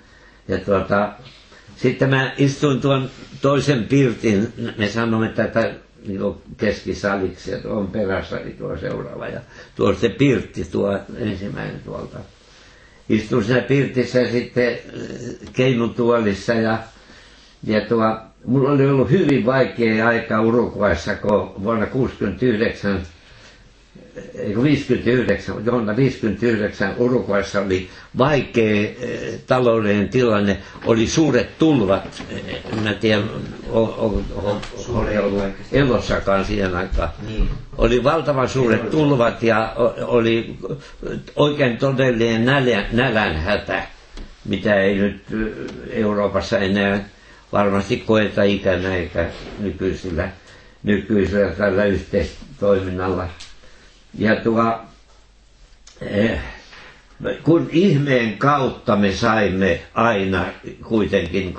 Sitten mä istuin tuon toisen pirtin, me sanomme tätä niin keskisaliksi, ja tuon peräsali tuo seuraava. Ja tuo se pirtti, tuo ensimmäinen tuolta. Istuin siinä pirtissä sitten keinutuolissa ja mulla oli ollut hyvin vaikea aika Uruguayssa, kun vuonna 1969 vuonna 59 Uruguayssa oli vaikea taloudellinen tilanne, oli suuret tulvat, en tiedä, oli ollut elossakaan siihen aikaan. Niin. Oli valtavan suuret tulvat ja oli oikein todellinen nälänhätä, mitä ei nyt Euroopassa enää varmasti koeta ikänä eikä nykyisellä tällä yhteistoiminnalla. Ja kun ihmeen kautta me saimme aina kuitenkin,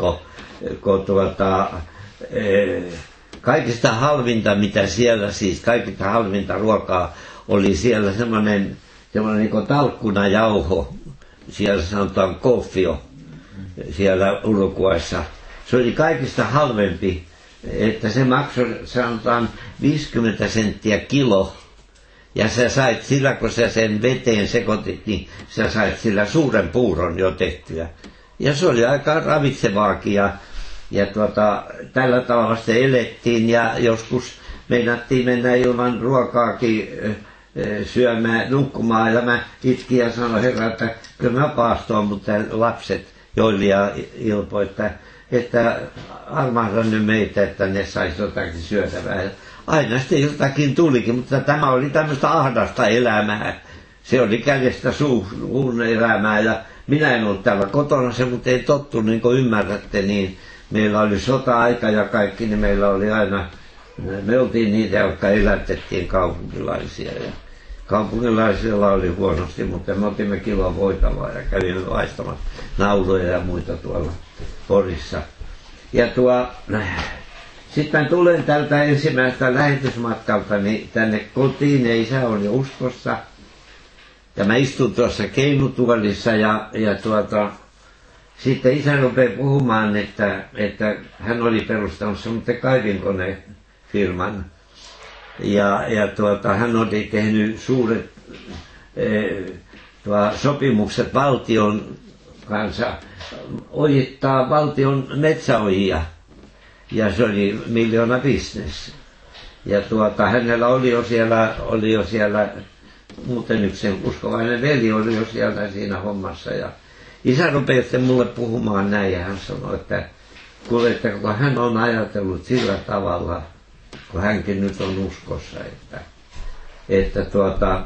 kaikista halvinta, mitä siellä siis, kaikista halvinta ruokaa oli siellä semmoinen niin kuin talkkunajauho, siellä sanotaan kofio, siellä Uruguayssa. Se oli kaikista halvempi, että se maksoi sanotaan 50 senttiä kilo. Ja sä sait sillä, kun sä sen veteen sekoitit, niin sä sait sillä suuren puuron jo tehtyä. Ja se oli aika ravitsevaakin ja tällä tavalla se elettiin ja joskus meinattiin mennä ilman ruokaakin syömään, nukkumaan. Ja mä itkin ja sanoin, herra, että kyllä mä paastoon, mutta lapset joili ja Ilpo, että armahdan nyt meitä, että ne saisi jotakin syötävää. Aina sitten jotakin tulikin, mutta tämä oli tämmöistä ahdasta elämää. Se oli kädestä suun elämää ja minä en ollut täällä kotona, se mutta ei tottu, niin kuin ymmärrätte, niin meillä oli sota-aika ja kaikki, niin meillä oli aina, me oltiin niitä, jotka elätettiin kaupunkilaisia. Ja kaupunkilaisilla oli huonosti, mutta me otimme kilon voitavaa ja kävimme vaihtamassa nauloja ja muita tuolla Porissa. Ja sitten tulen tältä ensimmäistä lähetysmatkalta tänne kotiin ja isä oli uskossa. Ja mä istun tuossa keinutuolissa ja sitten isä rupeaa puhumaan, että hän oli perustanut semmoinen kaivinkonefirman. Ja hän oli tehnyt suuret sopimukset valtion kanssa ojittaa valtion metsäojia. Ja se oli miljoona business. Ja hänellä oli jo siellä, muuten yksi uskovainen veli oli jo siellä siinä hommassa. Ja isä rupesi mulle puhumaan näin ja hän sanoi, että kun hän on ajatellut sillä tavalla, kun hänkin nyt on uskossa, että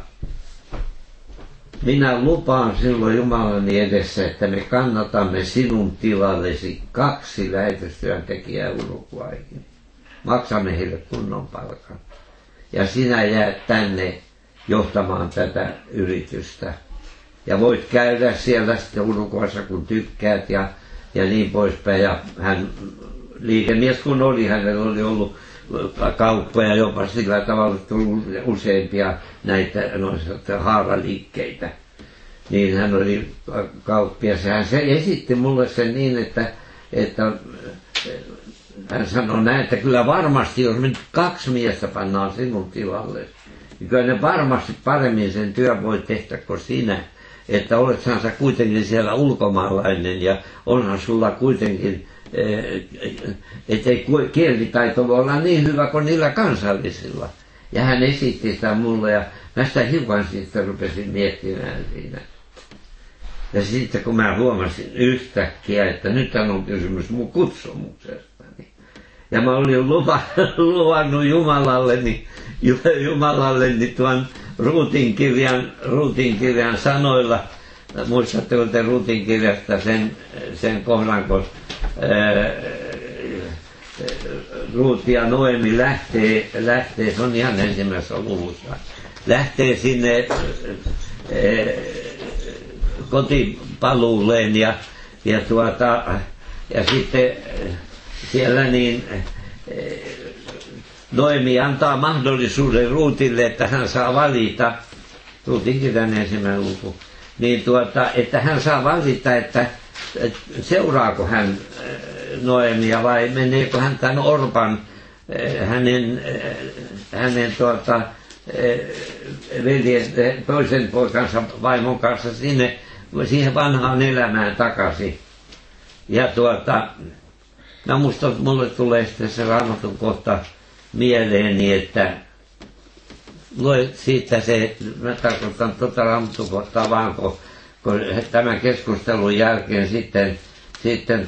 minä lupaan silloin Jumalani edessä, että me kannatamme sinun tilallesi 2 lähetystyöntekijää Uruguayhin. Maksamme heille kunnon palkan. Ja sinä jäät tänne johtamaan tätä yritystä. Ja voit käydä siellä sitten Uruguayssa kun tykkäät ja niin poispäin. Ja hän, liikemies kun oli, hänellä oli ollut kauppoja jopa sillä tavalla tullut useampia näitä haaraliikkeitä. Niin hän oli kauppias. Hän se esitti mulle sen niin, että hän sanoi näin, että kyllä varmasti, jos me 2 miestä pannaan sinun tilalle, niin kyllä ne varmasti paremmin sen työn voi tehdä kuin sinä. Että olethan sä kuitenkin siellä ulkomaalainen ja onhan sulla kuitenkin ettei kielitaito voi olla niin hyvä kuin niillä kansallisilla. Ja hän esitti sitä mulle ja mä sitä hiukan sitten rupesin miettimään siinä. Ja sitten kun mä huomasin yhtäkkiä, että nyt on kysymys mun kutsumuksestani. Ja mä olin luvannut Jumalalleni tuon Ruutin-kirjan sanoilla. Muistatteko te Ruutin-kirjasta sen kohdan, kun Ruut ja Noemi lähtee, se on ihan ensimmäisessä luvussa, lähtee sinne kotipaluulleen ja sitten siellä niin Noemi antaa mahdollisuuden Ruutille, että hän saa valita, Ruutin kirjan ensimmäinen luku, niin että hän saa valita, että seuraako hän Noemia vai meneekö hän tämän Orpan hänen veljen, toisen poikansa vaimon kanssa siihen vanhaan elämään takaisin. Ja mä muistan, että mulle tulee sitten se Raamatun kohta mieleeni, että lue siitä se, mä tarkoitan raamattukohtaa vaan, kun tämän keskustelun jälkeen sitten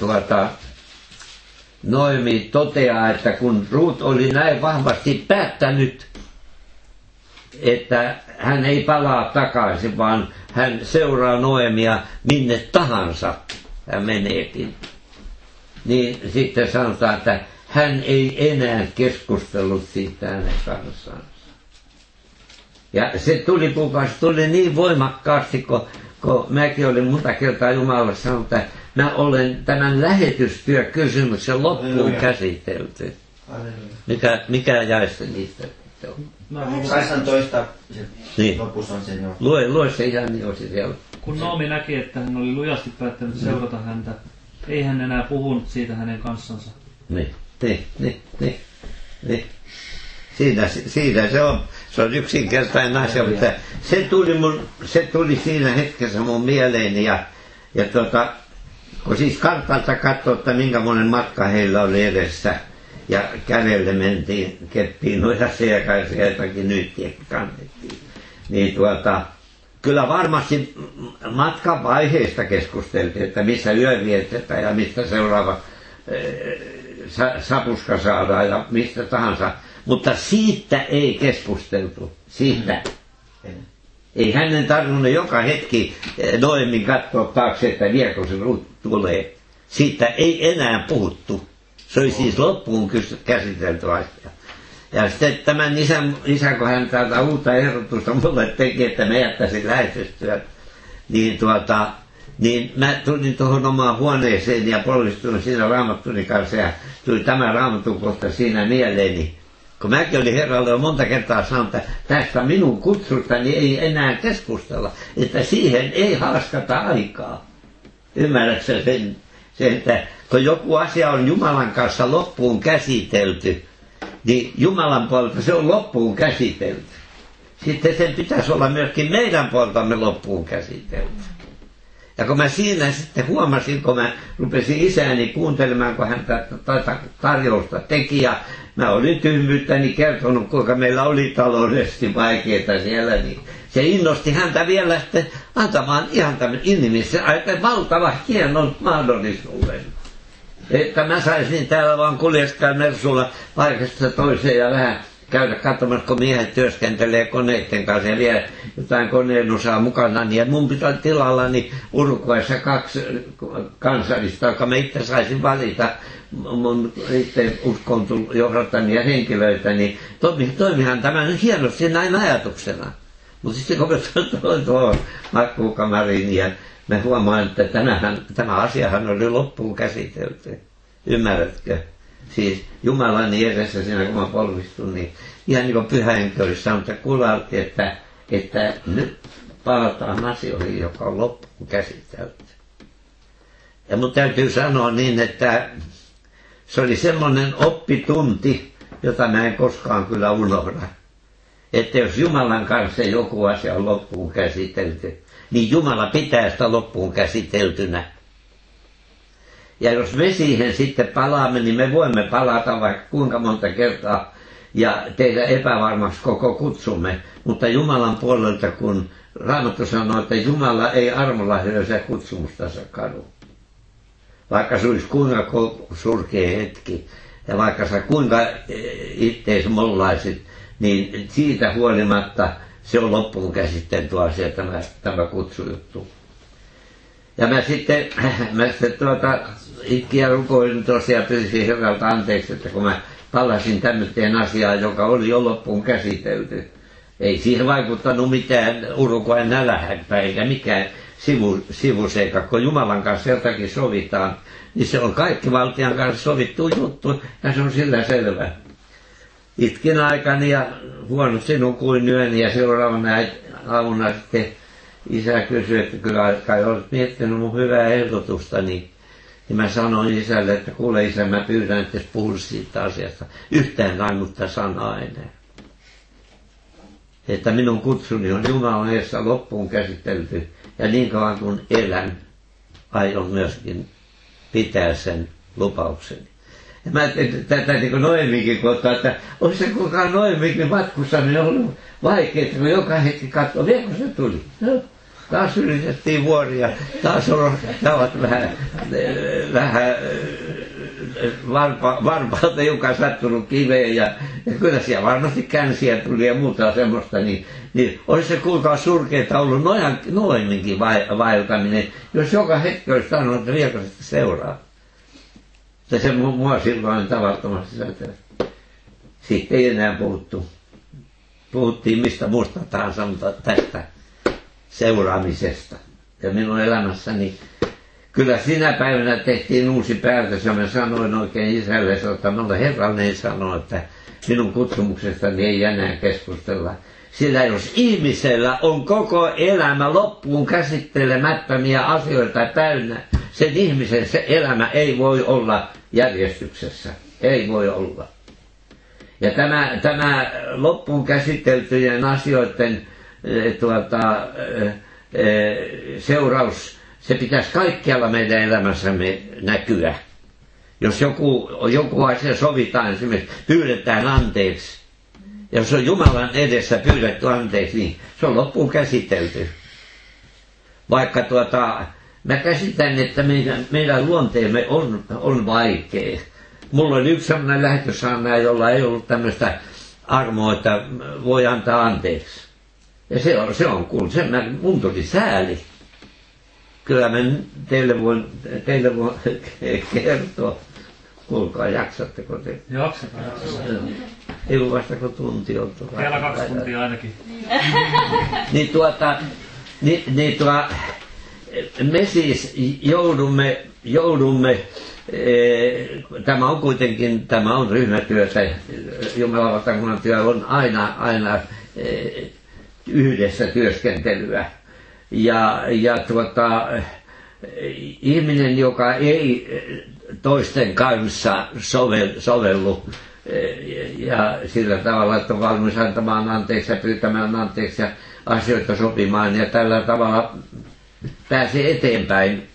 Noemi toteaa, että kun Ruut oli näin vahvasti päättänyt, että hän ei palaa takaisin, vaan hän seuraa Noemia minne tahansa hän meneekin. Niin sitten sanotaan, että hän ei enää keskustellut siitä hänen kanssaan. Ja se tuli niin voimakkaasti, kun mäkin olin monta kertaa Jumalalle sanonut, että mä olen tämän lähetystyökysymyksen loppuun käsitelty. Mikä jaisi niistä? 18 niin. lopussa on se jo. Lue se ihan niin olisi siellä. Kun Naomi näki, että hän oli lujasti päättänyt seurata häntä, ei hän enää puhunut siitä hänen kanssansa. Niin. Siinä se on yksinkertainen asia, mutta se tuli siinä hetkessä mun mieleeni ja kun siis kartalta katsoi, että minkä monen matka heillä oli edessä ja kävelle mentiin, keppiin noita siekaisia jotakin nyyttiäkin kannettiin, niin kyllä varmasti matkan vaiheesta keskusteltiin, että missä yö vietetään ja mistä seuraava sapuska saadaan ja mistä tahansa. Mutta siitä ei keskusteltu. Siitä. Ei hänen tarvinnut joka hetki Noemin katsoa taakse, että vieläkö se Ruut tulee. Siitä ei enää puhuttu. Se oli siis loppuun käsitelty asia. Ja sitten tämän isän kun hän täältä uutta ehdotusta mulle teki, että mä jättäisin lähetystyöt, niin mä tulin tuohon omaan huoneeseen ja polvistuin siinä raamattuni kanssa ja tuli tämä raamatun kohta siinä mieleeni. Kun mäkin olin Herralle jo monta kertaa sanonut, että tästä minun kutsustani ei enää keskustella, että siihen ei haaskata aikaa. Ymmärrätkö sen, että kun joku asia on Jumalan kanssa loppuun käsitelty, niin Jumalan puolelta se on loppuun käsitelty. Sitten sen pitäisi olla myöskin meidän puoltamme loppuun käsitelty. Ja kun mä siinä sitten huomasin, kun mä rupesin isääni kuuntelemaan, kun hän tätä tarjousta teki, ja mä olin tyhmyyttäni kertonut, kuinka meillä oli taloudellisesti vaikeaa siellä, niin se innosti häntä vielä sitten antamaan ihan tämän inhimillisen aika valtava hienon mahdollisuuden. Että mä saisin täällä vaan kuljeskella Mersulla paikasta toiseen ja vähän käydä katsomassa, kun miehet työskentelee koneiden kanssa ja vielä jotain koneen osaa mukana. Ja mun pitää tilallani Uruguayssa 2 kansallista, joka mä itse saisin valita mun itse uskonto johdattamia henkilöitä, niin toimihan tämän hienosti näin ajatuksena. Mutta sitten kun mä tulin tuohon makuukamariin ja mä huomaan, että tämä asiahan oli loppuun käsitelty. Ymmärrätkö? Siis Jumalani edessä siinä kun mä polvistun, niin ihan niin kuin Pyhä Henki olisi sanonut, että kulautti, että nyt palataan asioihin, joka on loppuun käsitelty. Ja mun täytyy sanoa niin, että se oli semmoinen oppitunti, jota mä en koskaan kyllä unohda. Että jos Jumalan kanssa joku asia on loppuun käsitelty, niin Jumala pitää sitä loppuun käsiteltynä. Ja jos me siihen sitten palaamme, niin me voimme palata vaikka kuinka monta kertaa ja tehdä epävarmaksi koko kutsumme. Mutta Jumalan puolelta, kun Raamattu sanoo, että Jumala ei armolahjoja kutsumustansa kadu. Vaikka se olisi kuinka surkea hetki ja vaikka sä kuinka ittees mollaisit, niin siitä huolimatta se on loppuun käsitelty asia tämä kutsujuttu. Ja mä sitten itkin ja rukoilin tosiaan ja pyysin Herralta anteeksi, että kun mä palasin tämmöiseen asiaan, joka oli jo loppuun käsitelty. Ei siihen vaikuttanut mitään Uruguayn nälähäppä eikä mikään sivuseikka, kun Jumalan kanssa jotakin sovitaan, niin se on kaikki valtian kanssa sovittu juttu ja se on sillä selvä. Itkin aikani ja huonosti nukuin yöni ja seuraavana aamuna sitten isä kysyi, että kyllä kai olet miettinyt mun hyvää ehdotusta, niin mä sanoin isälle, että kuule isä, mä pyydän, että puhun siitä asiasta yhtään ainutta sanaa enää. Että minun kutsuni on Jumalan edessä loppuun käsitelty ja niin kauan kuin elän, aion myöskin pitää sen lupaukseni. Ja mä tätä niin kuin Noemikin kohtaa, että olisi se kukaan Noemikin matkustaminen ollut vaikeaa, kun joka hetki katsoo, vielä kun se tuli. No, taas yritettiin vuoria, taas ovat vähän varpaalta joka sattunut kiveen ja kyllä siellä varmasti känsiä tuli ja muuta semmoista, niin olisi se kuulkaa surkeeta ollut Noeminkin vaeltaminen, jos joka hetki olisi sanonut, että vieläkö se seuraa. Se mua silloin tavattomasti sätelee. Siitä ei enää puhuttu. Puhuttiin mistä muusta tahansa, mutta tästä seuraamisesta. Ja minun elämässäni kyllä sinä päivänä tehtiin uusi päätös ja mä sanoin oikein isälle, että minulle herrallinen sanoi, että minun kutsumuksestani ei enää keskustella. Sillä jos ihmisellä on koko elämä loppuun käsittelemättömiä asioita täynnä, sen ihmisen se elämä ei voi olla järjestyksessä. Ei voi olla. Ja tämä loppuun käsiteltyjen asioiden seuraus, se pitäisi kaikkialla meidän elämässämme näkyä. Jos joku asia sovitaan, esimerkiksi pyydetään anteeksi, ja jos on Jumalan edessä pyydetty anteeksi, niin se on loppuun käsitelty. Vaikka mä käsitän, että meidän luonteemme on vaikea. Mulla oli yksi sellainen lähetyssaarnaaja, jolla ei ollut tämmöistä armoa, että voi antaa anteeksi. Ja se on cool. Mun tuli sääli. Kyllä mä teille voin kertoa. Kuulkaa, jaksatteko te? Jaksetaan. Ei ole vasta kun tunti oltu. Vielä 2 tuntia ainakin. Me siis joudumme tämä on kuitenkin, tämä on ryhmätyötä. Jumalan valtakunnan työ on aina yhdessä työskentelyä. Ja ihminen, joka ei toisten kanssa sovellu ja sillä tavalla, että on valmis antamaan anteeksi ja pyytämään anteeksi ja asioita sopimaan ja tällä tavalla pääsee eteenpäin,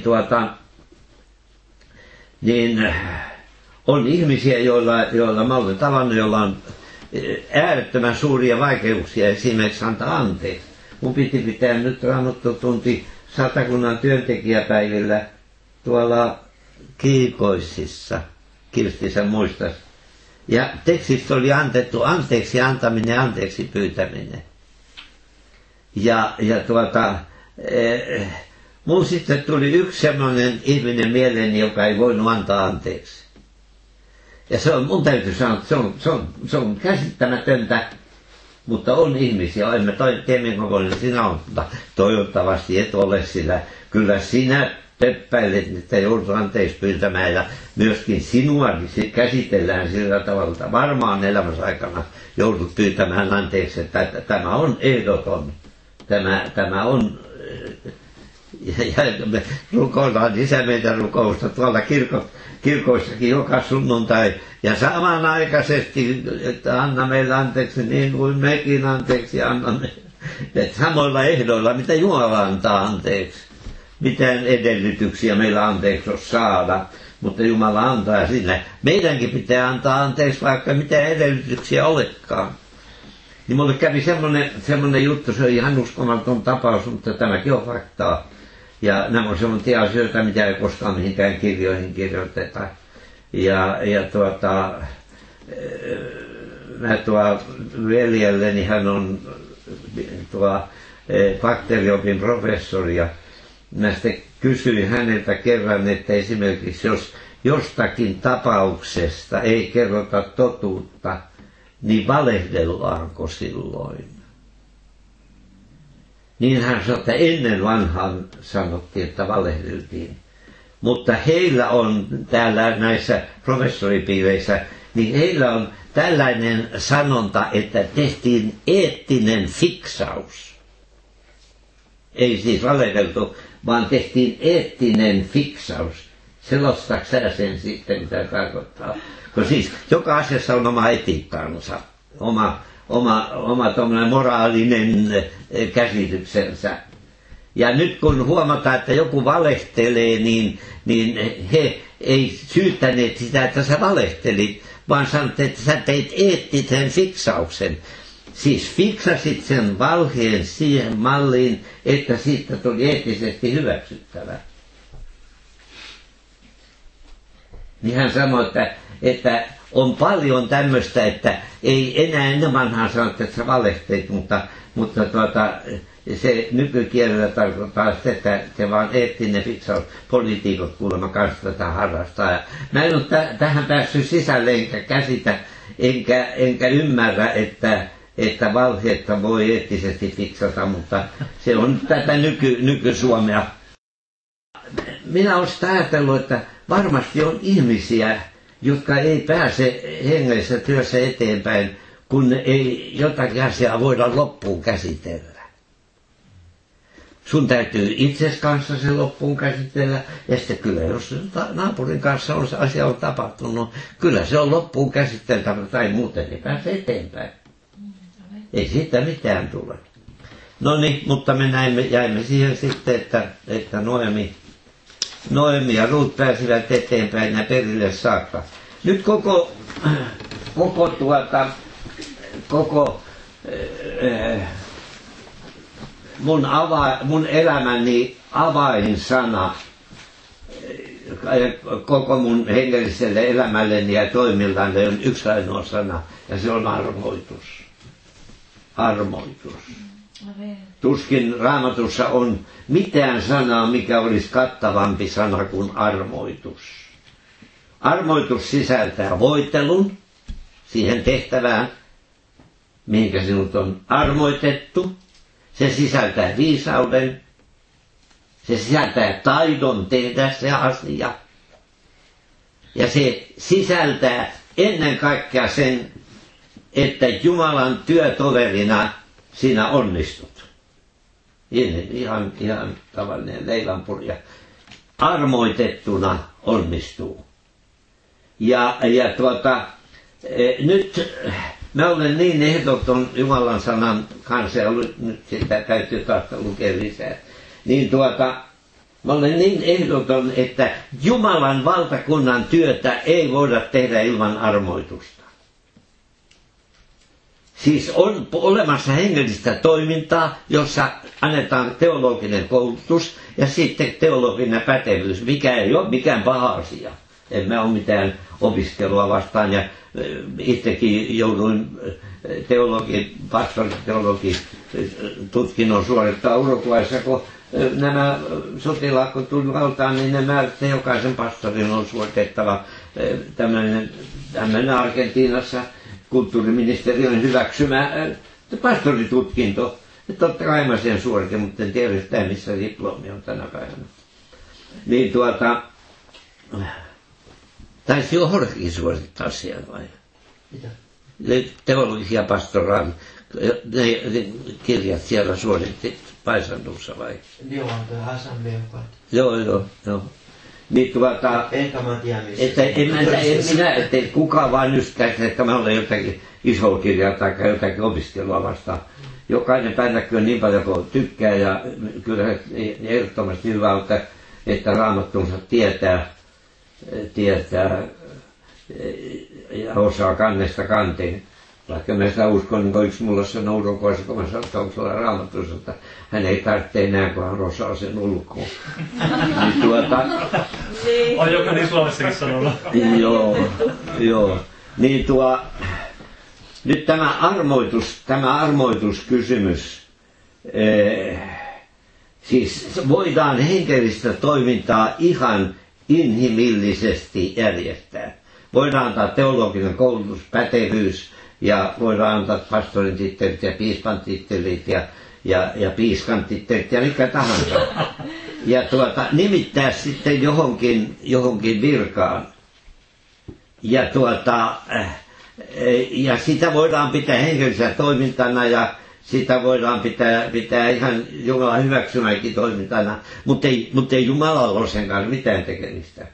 niin on ihmisiä, joilla mä olen tavannut, joilla on äärettömän suuria vaikeuksia esimerkiksi antaa anteeksi. Mun piti pitää nyt Raamattu tunti Satakunnan työntekijäpäivillä tuolla Kiikoisissa, Kirstissä muistas. Ja tekstistä oli antettu anteeksi antaminen ja anteeksi pyytäminen. Mun sitten tuli yksi semmoinen ihminen mieleeni, joka ei voinut antaa anteeksi. Ja se on, mun täytyy sanoa, että se on käsittämätöntä, mutta on ihmisiä. Emme tiedä, minkä voin sinä on, mutta toivottavasti et ole, sillä kyllä sinä töppäilet, että joudut anteeksi pyytämään ja myöskin sinua käsitellään sillä tavalla, että varmaan elämässä aikana joudut pyytämään anteeksi, että tämä on ehdoton. Tämä on, ja me rukoillaan Isä meidän rukousta tuolla kirkoissakin joka sunnuntai, ja samanaikaisesti, että anna meille anteeksi niin kuin mekin anteeksi annamme. Että samoilla ehdoilla, mitä Jumala antaa anteeksi. Mitään edellytyksiä meillä anteeksi on saada, mutta Jumala antaa sinne. Meidänkin pitää antaa anteeksi, vaikka mitään edellytyksiä olekaan. Niin mulle kävi semmoinen juttu, se on ihan uskomaton tapaus, mutta tämäkin on faktaa. Ja nämä on semmoisia asioita, mitä ei koskaan mihinkään kirjoihin kirjoiteta. Mä veljelleni, hän on bakteeriopin professori, ja mä sitten kysyin häneltä kerran, että esimerkiksi jos jostakin tapauksesta ei kerrota totuutta, niin valehdellaanko silloin? Niin hän sanoi, että ennen vanhaan sanottiin, että valehdeltiin. Mutta heillä on täällä näissä professoripiireissä, niin heillä on tällainen sanonta, että tehtiin eettinen fiksaus. Ei siis valehdeltu, vaan tehtiin eettinen fiksaus. Selostaako sä sen sitten, mitä tarkoittaa? Kun siis joka asiassa on oma etiikkaansa, oma tommoinen moraalinen käsityksensä. Ja nyt kun huomataan, että joku valehtelee, niin ei syyttäneet sitä, että sä valehtelit, vaan sanot, että sä teit eettisen fiksauksen. Siis fiksasit sen valheen siihen malliin, että siitä tuli eettisesti hyväksyttävä. Niin hän sanoi, että on paljon tämmöistä, että ei enää ennen vanhaan sanottu, että sä valehtelit, mutta se nykykielellä tarkoittaa sitä, että se vaan eettinen fiksaus. Poliitikot kuulemma kanssa tätä harrastaa. Ja mä en ole tähän päässyt sisälle enkä käsitä, enkä ymmärrä, että valheetta voi eettisesti fiksata, mutta se on tätä nyky-Suomea. Minä olen sitä ajatellut, että varmasti on ihmisiä, jotka ei pääse hengellisessä työssä eteenpäin, kun ei jotakin asiaa voida loppuun käsitellä. Sun täytyy itses kanssa se loppuun käsitellä, ja sitten kyllä jos naapurin kanssa on se asia on tapahtunut, kyllä se on loppuun käsiteltävä tai muuten ei pääse eteenpäin. Ei siitä mitään tule. No niin, mutta me jäimme siihen sitten, että Noemi ja Ruut pääsivät eteenpäin ja perille saakka. Nyt mun elämäni avainsana, koko mun hengelliselle elämälleni ja toimillani on yksi ainoa sana, ja se on armoitus. Armoitus. Tuskin Raamatussa on mitään sanaa, mikä olisi kattavampi sana kuin armoitus. Armoitus sisältää voitelun siihen tehtävään, mihinkä sinut on armoitettu. Se sisältää viisauden. Se sisältää taidon tehdä se asia. Ja se sisältää ennen kaikkea sen, että Jumalan työtoverina sinä onnistut. Ihan tavallinen leivanpurja. Armoitettuna onnistuu. Nyt mä olen niin ehdoton Jumalan sanan kanssa, ja nyt sitä täytyy taas lukea lisää. Mä olen niin ehdoton, että Jumalan valtakunnan työtä ei voida tehdä ilman armoitusta. Siis on olemassa hengellistä toimintaa, jossa annetaan teologinen koulutus ja sitten teologinen pätevyys, mikä ei ole mikään paha asia. En mä ole mitään opiskelua vastaan ja itsekin jouduin tutkinnon suorittaa Uruguayssa, kun nämä sotilaat kun tuli valtaan, niin ne määrätti jokaisen pastorin on suoritettava tämmöinen Argentiinassa kulttuuriministeriön hyväksymä pastoritutkinto. Totta kai mä sen suoritin, mutta en tiedä yhtään missä diplomi on tänä päivänä. Niin taisi jo Horkikin suorittaa siellä vai? Mitä? Teologia pastoraali. Ne kirjat siellä suoritti Paisandussa vai? Joo, tuo Assembleen part. Joo. Niin ehkä mä tiedän missä. Että kukaan vaan yskäisi, että mä olen jotakin isoa kirjaa tai jotakin opiskelua vastaan. Jokainen päiväkin on niin paljon kuin tykkää ja kyllä ehdottomasti hyvä on, että Raamattunsa tietää ja osaa kannesta kanteen. Vaikka mä sitä uskon, niin kuin yksi mulla sanoi Uruguayssa, kun mä sanoin, että onko sulla Raamatussa, että hän ei tarvitse enää, kun hän osaa sen ulkoa. On jokainen Suomessakin sanonut. Joo. Niin nyt tämä armoituskysymys, siis voidaan henkilöistä toimintaa ihan inhimillisesti järjestää. Voidaan antaa teologinen koulutus, pätevyys ja voidaan antaa pastorin tittelit ja piispan tittelit ja piiskan tittelit ja mikä tahansa. Ja nimittää sitten johonkin virkaan. Ja sitä voidaan pitää henkilöisenä toimintana ja sitä voidaan pitää ihan Jumalan hyväksymääkin toimintana, mutta ei Jumalalla ole sen kanssa mitään tekemistä.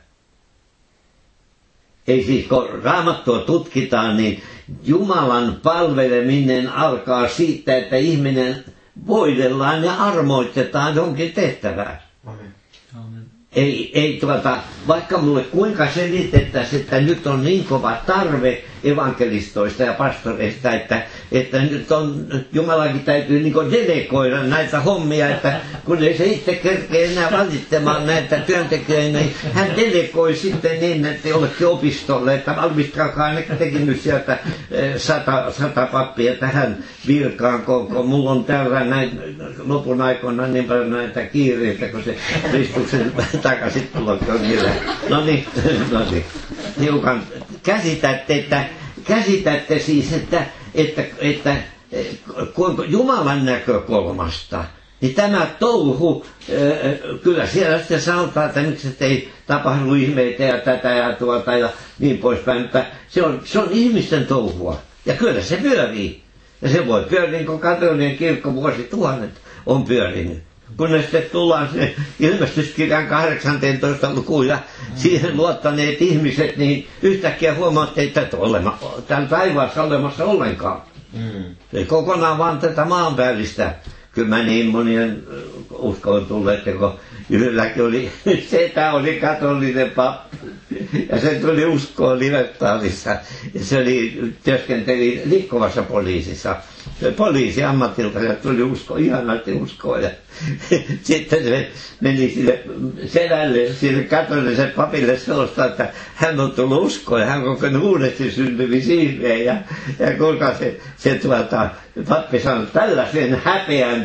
Ei siis, kun Raamattua tutkitaan, niin Jumalan palveleminen alkaa siitä, että ihminen voidellaan ja armoitetaan jonkin tehtävään. Amen. ei vaikka mulle kuinka selitettäisiin, että nyt on niin kova tarve evankelistoista ja pastoreista, että nyt on, Jumalakin täytyy niin kuin delegoida näitä hommia, että kun ei se itse kerkeä enää valittamaan näitä työntekijöitä, niin hän delegoi sitten niin, että jollekin opistolle, että valmistakaa ne tekin sieltä 100 pappia tähän virkaan, kun mulla on täällä näin lopun aikoina niin paljon näitä kiireitä, kun se Kristuksen takaisin tulokki on niillä. No niin, hiukan käsitätte siis, että kuinka Jumalan näkökulmasta, niin tämä touhu, kyllä siellä sitten sanotaan, että miksi ei tapahdu ihmeitä ja tätä ja tuota ja niin poispäin, mutta se on ihmisten touhua. Ja kyllä se pyörii. Ja se voi pyöriä, niin kuin katolinen kirkko vuosituhannet on pyörinyt. Kunnes sitten tullaan sinne ilmestyskirjan 18. lukuun ja siihen luottaneet ihmiset, niin yhtäkkiä huomaatte, että täällä taivaassa olemassa ollenkaan. Ei kokonaan vaan tätä maanpäällistä. Kyllä mä niin monien uskoon tulleet, kun yhdelläkin oli, setä oli katolinen pappi. Ja se tuli uskoon Libertaalissa. Ja se työskenteli liikkuvassa poliisissa. Poliisi ammatilta ja tuli usko, ihanasti uskoa. Ja sitten se meni sille selälle, sille katolliselle papille sellaista, että hän on tullut uskoon ja hän on kokenut uudesti syntymisihmeen. Ja kuinka se pappi sanoi, tällaisen häpeän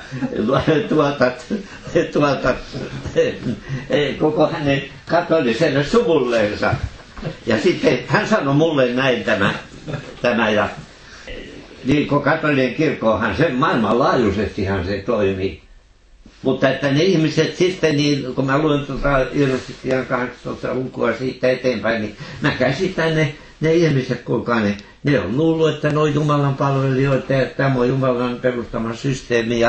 koko hänen katoliselle suvulleensa. Ja sitten hän sanoi mulle näin tämä ja niin kuin katolinen kirkkohan se maailmanlaajuisestihan se toimii. Mutta että ne ihmiset sitten, niin kun mä luen Ilmestyskirjan 18 lukua siitä eteenpäin, niin mä käsitän ne ihmiset, kuulkaa ne on luullut, että ne on Jumalan palvelijoita ja tämä on Jumalan perustama systeemi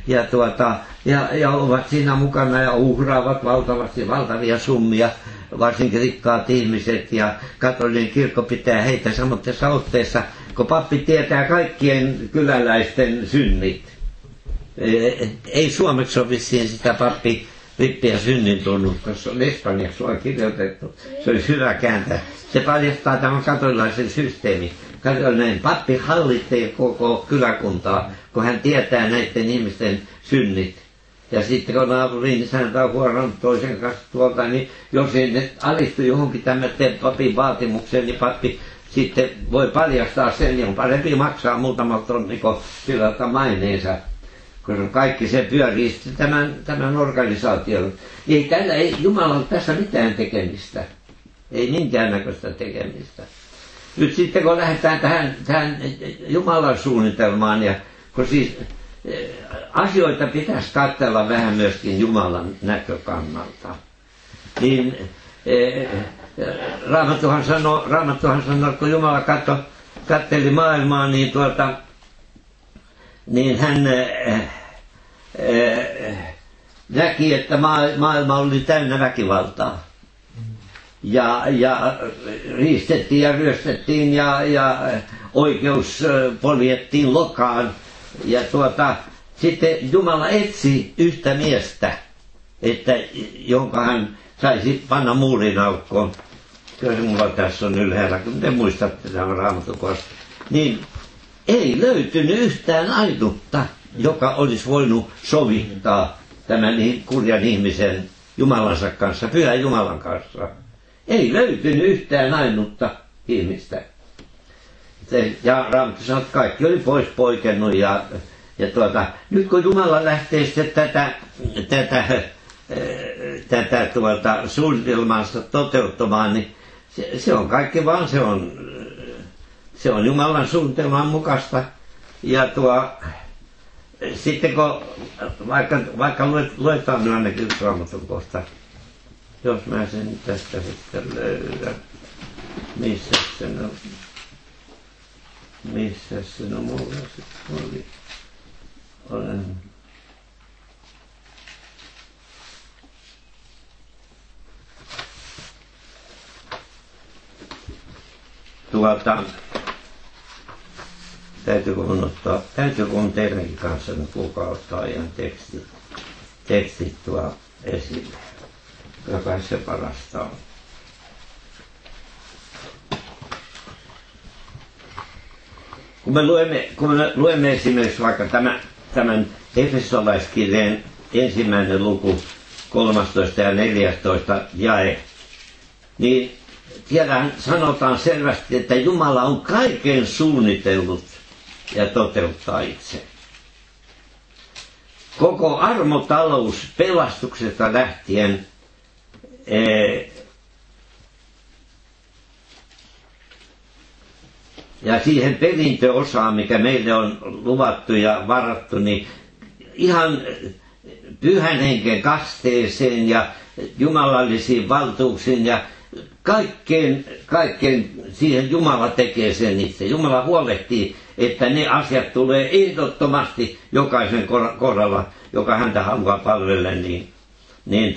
ja ovat siinä mukana ja uhraavat valtavia summia, varsinkin rikkaat ihmiset ja katolinen kirkko pitää heitä samoitteessa otteessa, kun pappi tietää kaikkien kyläläisten synnit. Ei suomeksi ole vissiin sitä pappi rippiä synnin tunnustaa, se on espanjaksi on kirjoitettu. Se olisi hyvä kääntää. Se paljastaa tämän katolilaisen systeemin. Katolinen pappi hallitsee koko kyläkuntaa, kun hän tietää näiden ihmisten synnit. Ja sitten kun naapuriin isäntä on huorannut toisen kanssa tuolta, niin jos ei ne alistu johonkin tämmöisen papin vaatimukseen, niin pappi sitten voi paljastaa sen, niin on parempi maksaa muutamalta tonniko pilata maineensa. Koska kaikki se pyörii sitten tämän organisaation. Ei Jumalalla tässä mitään tekemistä. Ei minkäännäköistä tekemistä. Nyt sitten kun lähdetään tähän Jumalan suunnitelmaan, ja kun siis asioita pitäisi katsella vähän myöskin Jumalan näkökannalta, niin Raamattuhan sanoo, että kun Jumala katseli maailmaa, niin hän näki, että maailma oli täynnä väkivaltaa. Ja riistettiin ja ryöstettiin ja oikeus poljettiin lokaan. Ja sitten Jumala etsi yhtä miestä, jonka hän saisi panna muurin aukkoon. Kyllä se mulla tässä on ylhäällä, kun te muistatte tämän Raamatukosta. Niin ei löytynyt yhtään ainutta, joka olisi voinut sovittaa tämän kurjan ihmisen Jumalansa kanssa, pyhän Jumalan kanssa. Ei löytynyt yhtään ainutta ihmistä. Ja Raamattu sanoo, että kaikki oli pois poikennut ja nyt kun Jumala lähtee sitten tätä suunnitelmansa toteuttamaan, niin se on kaikki vaan, se on Jumalan suunnitelman mukaista. Ja sitten kun vaikka luetaan nyt ainakin yksi Raamatun kohta, jos mä sen tästä sitten löydän, missä se on mulla sitten oli. Olen. Täytyykö mun teidänkin kanssa kukaan ottaa ihan tekstit esille. joka se parasta on. Kun me luemme esimerkiksi vaikka tämän Efesolaiskirjeen 1. luku 13 ja 14 jae, niin tiedän, sanotaan selvästi, että Jumala on kaiken suunnitellut ja toteuttaa itse. Koko armotalous pelastuksesta lähtien ja siihen perintöosaan, mikä meille on luvattu ja varattu, niin ihan Pyhän Hengen kasteeseen ja jumalallisiin valtuuksiin ja kaikkeen siihen Jumala tekee sen itse. Jumala huolehtii, että ne asiat tulee ehdottomasti jokaisen kohdalla, joka häntä haluaa palvella, niin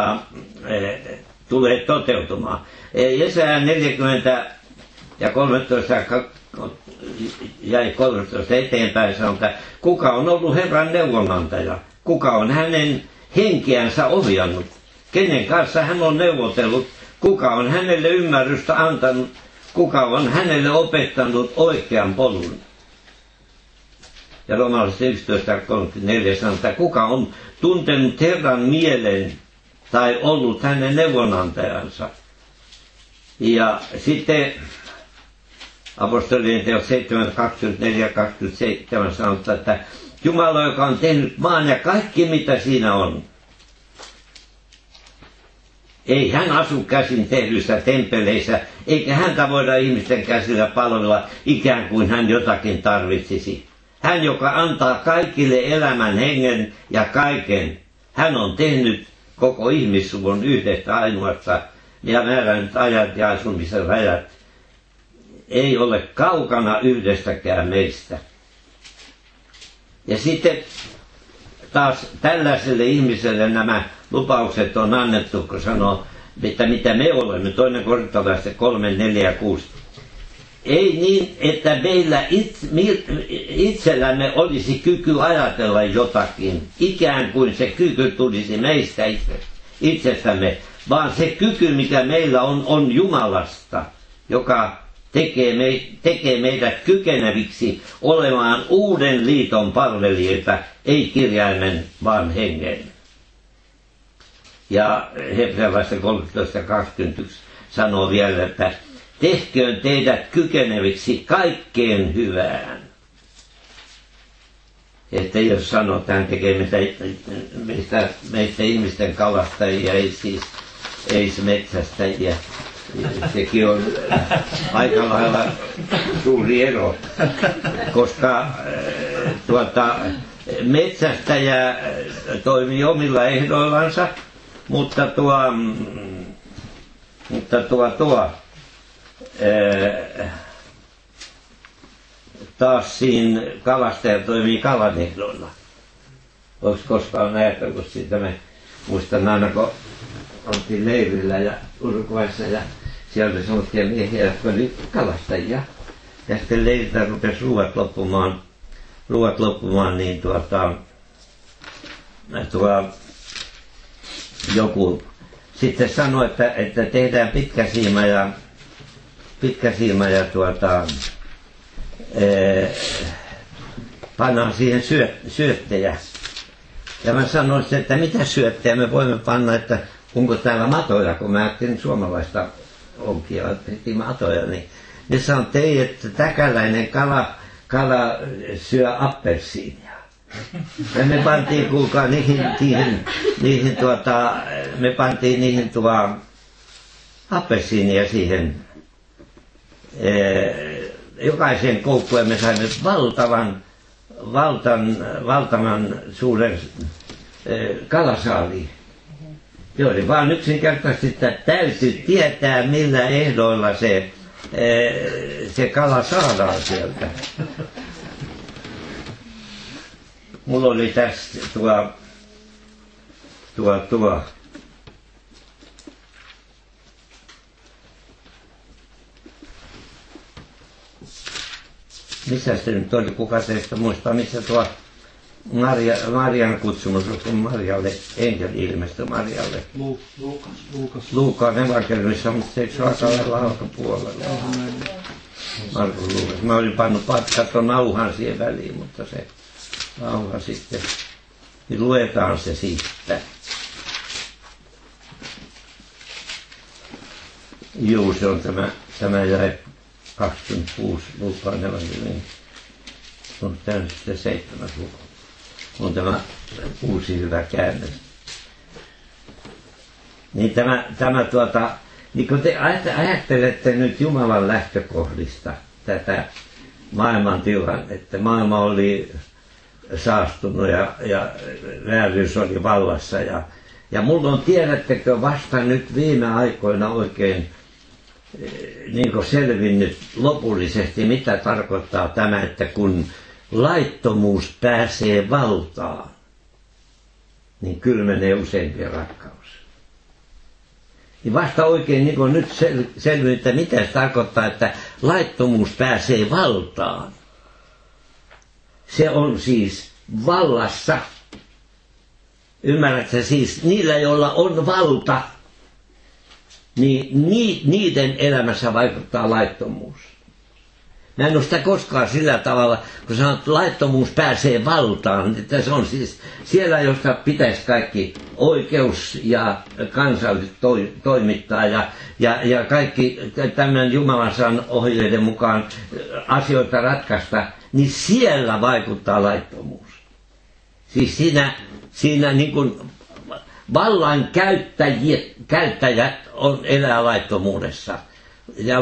tulee toteutumaan. Jesaja 40 ja 13 jäi 13 eteenpäin sanotaan, että kuka on ollut Herran neuvonantaja, kuka on hänen henkeänsä ohjannut, kenen kanssa hän on neuvotellut, kuka on hänelle ymmärrystä antanut, kuka on hänelle opettanut oikean polun. Ja Roomalaiset 11.34 sanotaan, että kuka on tuntenut Herran mielen tai ollut hänen neuvonantajansa. Ja sitten apostolien teot 7.24-27 sanotaan, että Jumala, joka on tehnyt maan ja kaikki mitä siinä on. Ei hän asu käsin tehdyissä tempeleissä, eikä häntä voida ihmisten käsillä palvella ikään kuin hän jotakin tarvitsisi. Hän, joka antaa kaikille elämän, hengen ja kaiken, hän on tehnyt koko ihmissuvun yhdestä ainoasta ja määrännyt ajat ja asumisen rajat. Ei ole kaukana yhdestäkään meistä. Ja sitten taas tällaiselle ihmiselle nämä lupaukset on annettu, kun sanoo, että mitä me olemme, 2 Korintolaiset 3, 4 ja 6. Ei niin, että meillä itsellämme olisi kyky ajatella jotakin, ikään kuin se kyky tulisi meistä itsestämme, vaan se kyky, mikä meillä on Jumalasta, joka tekee meidät kykeneviksi olemaan uuden liiton palvelijoita, ei kirjaimen, vaan hengen. Ja Hebrealaisten 13.21 sanoo vielä, että tehköön teidät kykeneviksi kaikkeen hyvään. Että jos sanoo, että hän tekee meistä ihmisten kalastajia, ei metsästäjiä. Sekin on aika lailla suuri ero, koska metsästäjä toimii omilla ehdoillansa, mutta taas siinä kalastaja toimii kalan ehdoilla. Onko koskaan ajatellut siitä? Me muistan aina, kun oltiin leirillä ja Uruguayssa ja siellä oli semmoisia miehiä, jotka oli kalastajia. Ja sitten leiriltä rupesi ruuat loppumaan, niin joku sitten sanoi, että tehdään pitkä siima ja pannaan siihen syöttejä. Ja mä sanoin, että mitä syöttejä me voimme panna, että onko täällä matoja, kun mä ajattelin suomalaista onkia, heti matoja, niin ne sanoi, että täkäläinen kala syö appelsiinia. Ja me pantiin, kuulkaa, me pantiin niihin appelsiinia siihen jokaisen koukkuun, ja me saimme valtavan suuren kalasaaliin. Se oli vaan yksinkertaisesti, että täytyy tietää, millä ehdoilla se kala saadaan sieltä. Mulla oli tässä missä se nyt oli, kuka teistä muistaa, missä Marian kutsumus on Marjalle, enkeli ilmestyi Marjalle. Luukaan evankeliumissa, mutta se eikö se alkaa olla alkapuolella? Markun Luukas. Mä olin pannut katon nauhan siihen väliin, mutta se nauha sitten, niin luetaan se siitä. Juu, se on tämä jae 26 Luukaan evankeliumi. On täysin sitten 7. luku. On tämä uusi hyvä käännös. Niin niin kun te ajattelette nyt Jumalan lähtökohdista tätä maailman tilannetta, maailma oli saastunut ja vääryys oli vallassa ja mulla on, tiedättekö, vasta nyt viime aikoina oikein niin kuin selvinnyt lopullisesti, mitä tarkoittaa tämä, että kun laittomuus pääsee valtaan, niin kylmenee useimpien rakkaus. Niin vasta oikein niin kuin nyt selvinnyt, että mitä se tarkoittaa, että laittomuus pääsee valtaan. Se on siis vallassa. Ymmärrätkö, siis niillä, joilla on valta, niin niiden elämässä vaikuttaa laittomuus. Mä en ole sitä koskaan sillä tavalla, kun sanot, että laittomuus pääsee valtaan, että se on siis siellä, josta pitäisi kaikki oikeus ja kansalliset toimittaa ja kaikki tämän Jumalan sanan ohjeiden mukaan asioita ratkaista, niin siellä vaikuttaa laittomuus. Siis siinä niin kuin vallan käyttäjät elää laittomuudessa. Ja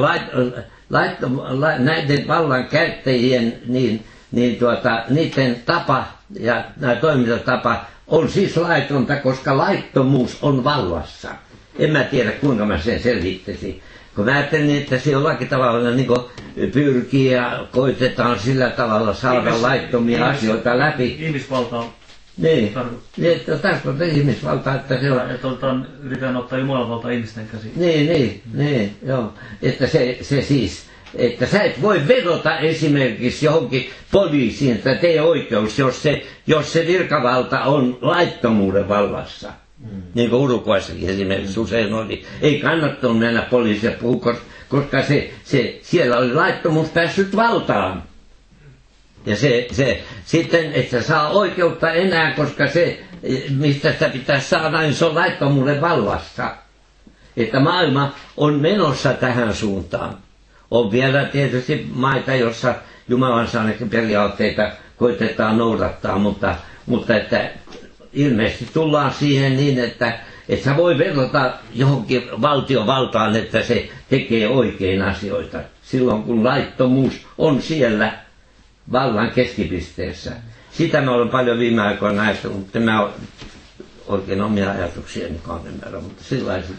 näiden vallan käyttäjien niiden tapa ja toimintatapa on siis laitonta, koska laittomuus on vallassa. En mä tiedä, kuinka mä sen selvittäisin. Kun mä ajattelin, että se jollakin tavalla niin pyrkii ja koitetaan sillä tavalla saada laittomia asioita läpi. Ihmisvalta on. Niin, että tarkoittaa ihmisvaltaa, että se on. Että yritetään ottaa Jumalan valtaa ihmisten käsiin. Niin, joo. Että se siis, että sä et voi vedota esimerkiksi johonkin poliisiin, että tee oikeus, jos se virkavalta on laittomuuden vallassa. Niin kuin Uruguaissakin esimerkiksi usein oli. Ei kannattanut mennä poliisille puhua, koska siellä oli laittomuus päässyt valtaan. Ja se sitten, että saa oikeutta enää, koska se, mistä sitä pitäisi saada, niin se on laittomuuden vallassa. Että maailma on menossa tähän suuntaan. On vielä tietysti maita, jossa Jumalan sanekin periaatteita koitetaan noudattaa, mutta että ilmeisesti tullaan siihen niin, että sä voi vedota johonkin valtiovaltaan, että se tekee oikein asioita. Silloin kun laittomuus on siellä vallan keskipisteessä. Sitä mä olen paljon viime aikoina ajatellut, mutta mä olen oikein omia ajatuksia mukaan ymmärrä, mutta sellaiset.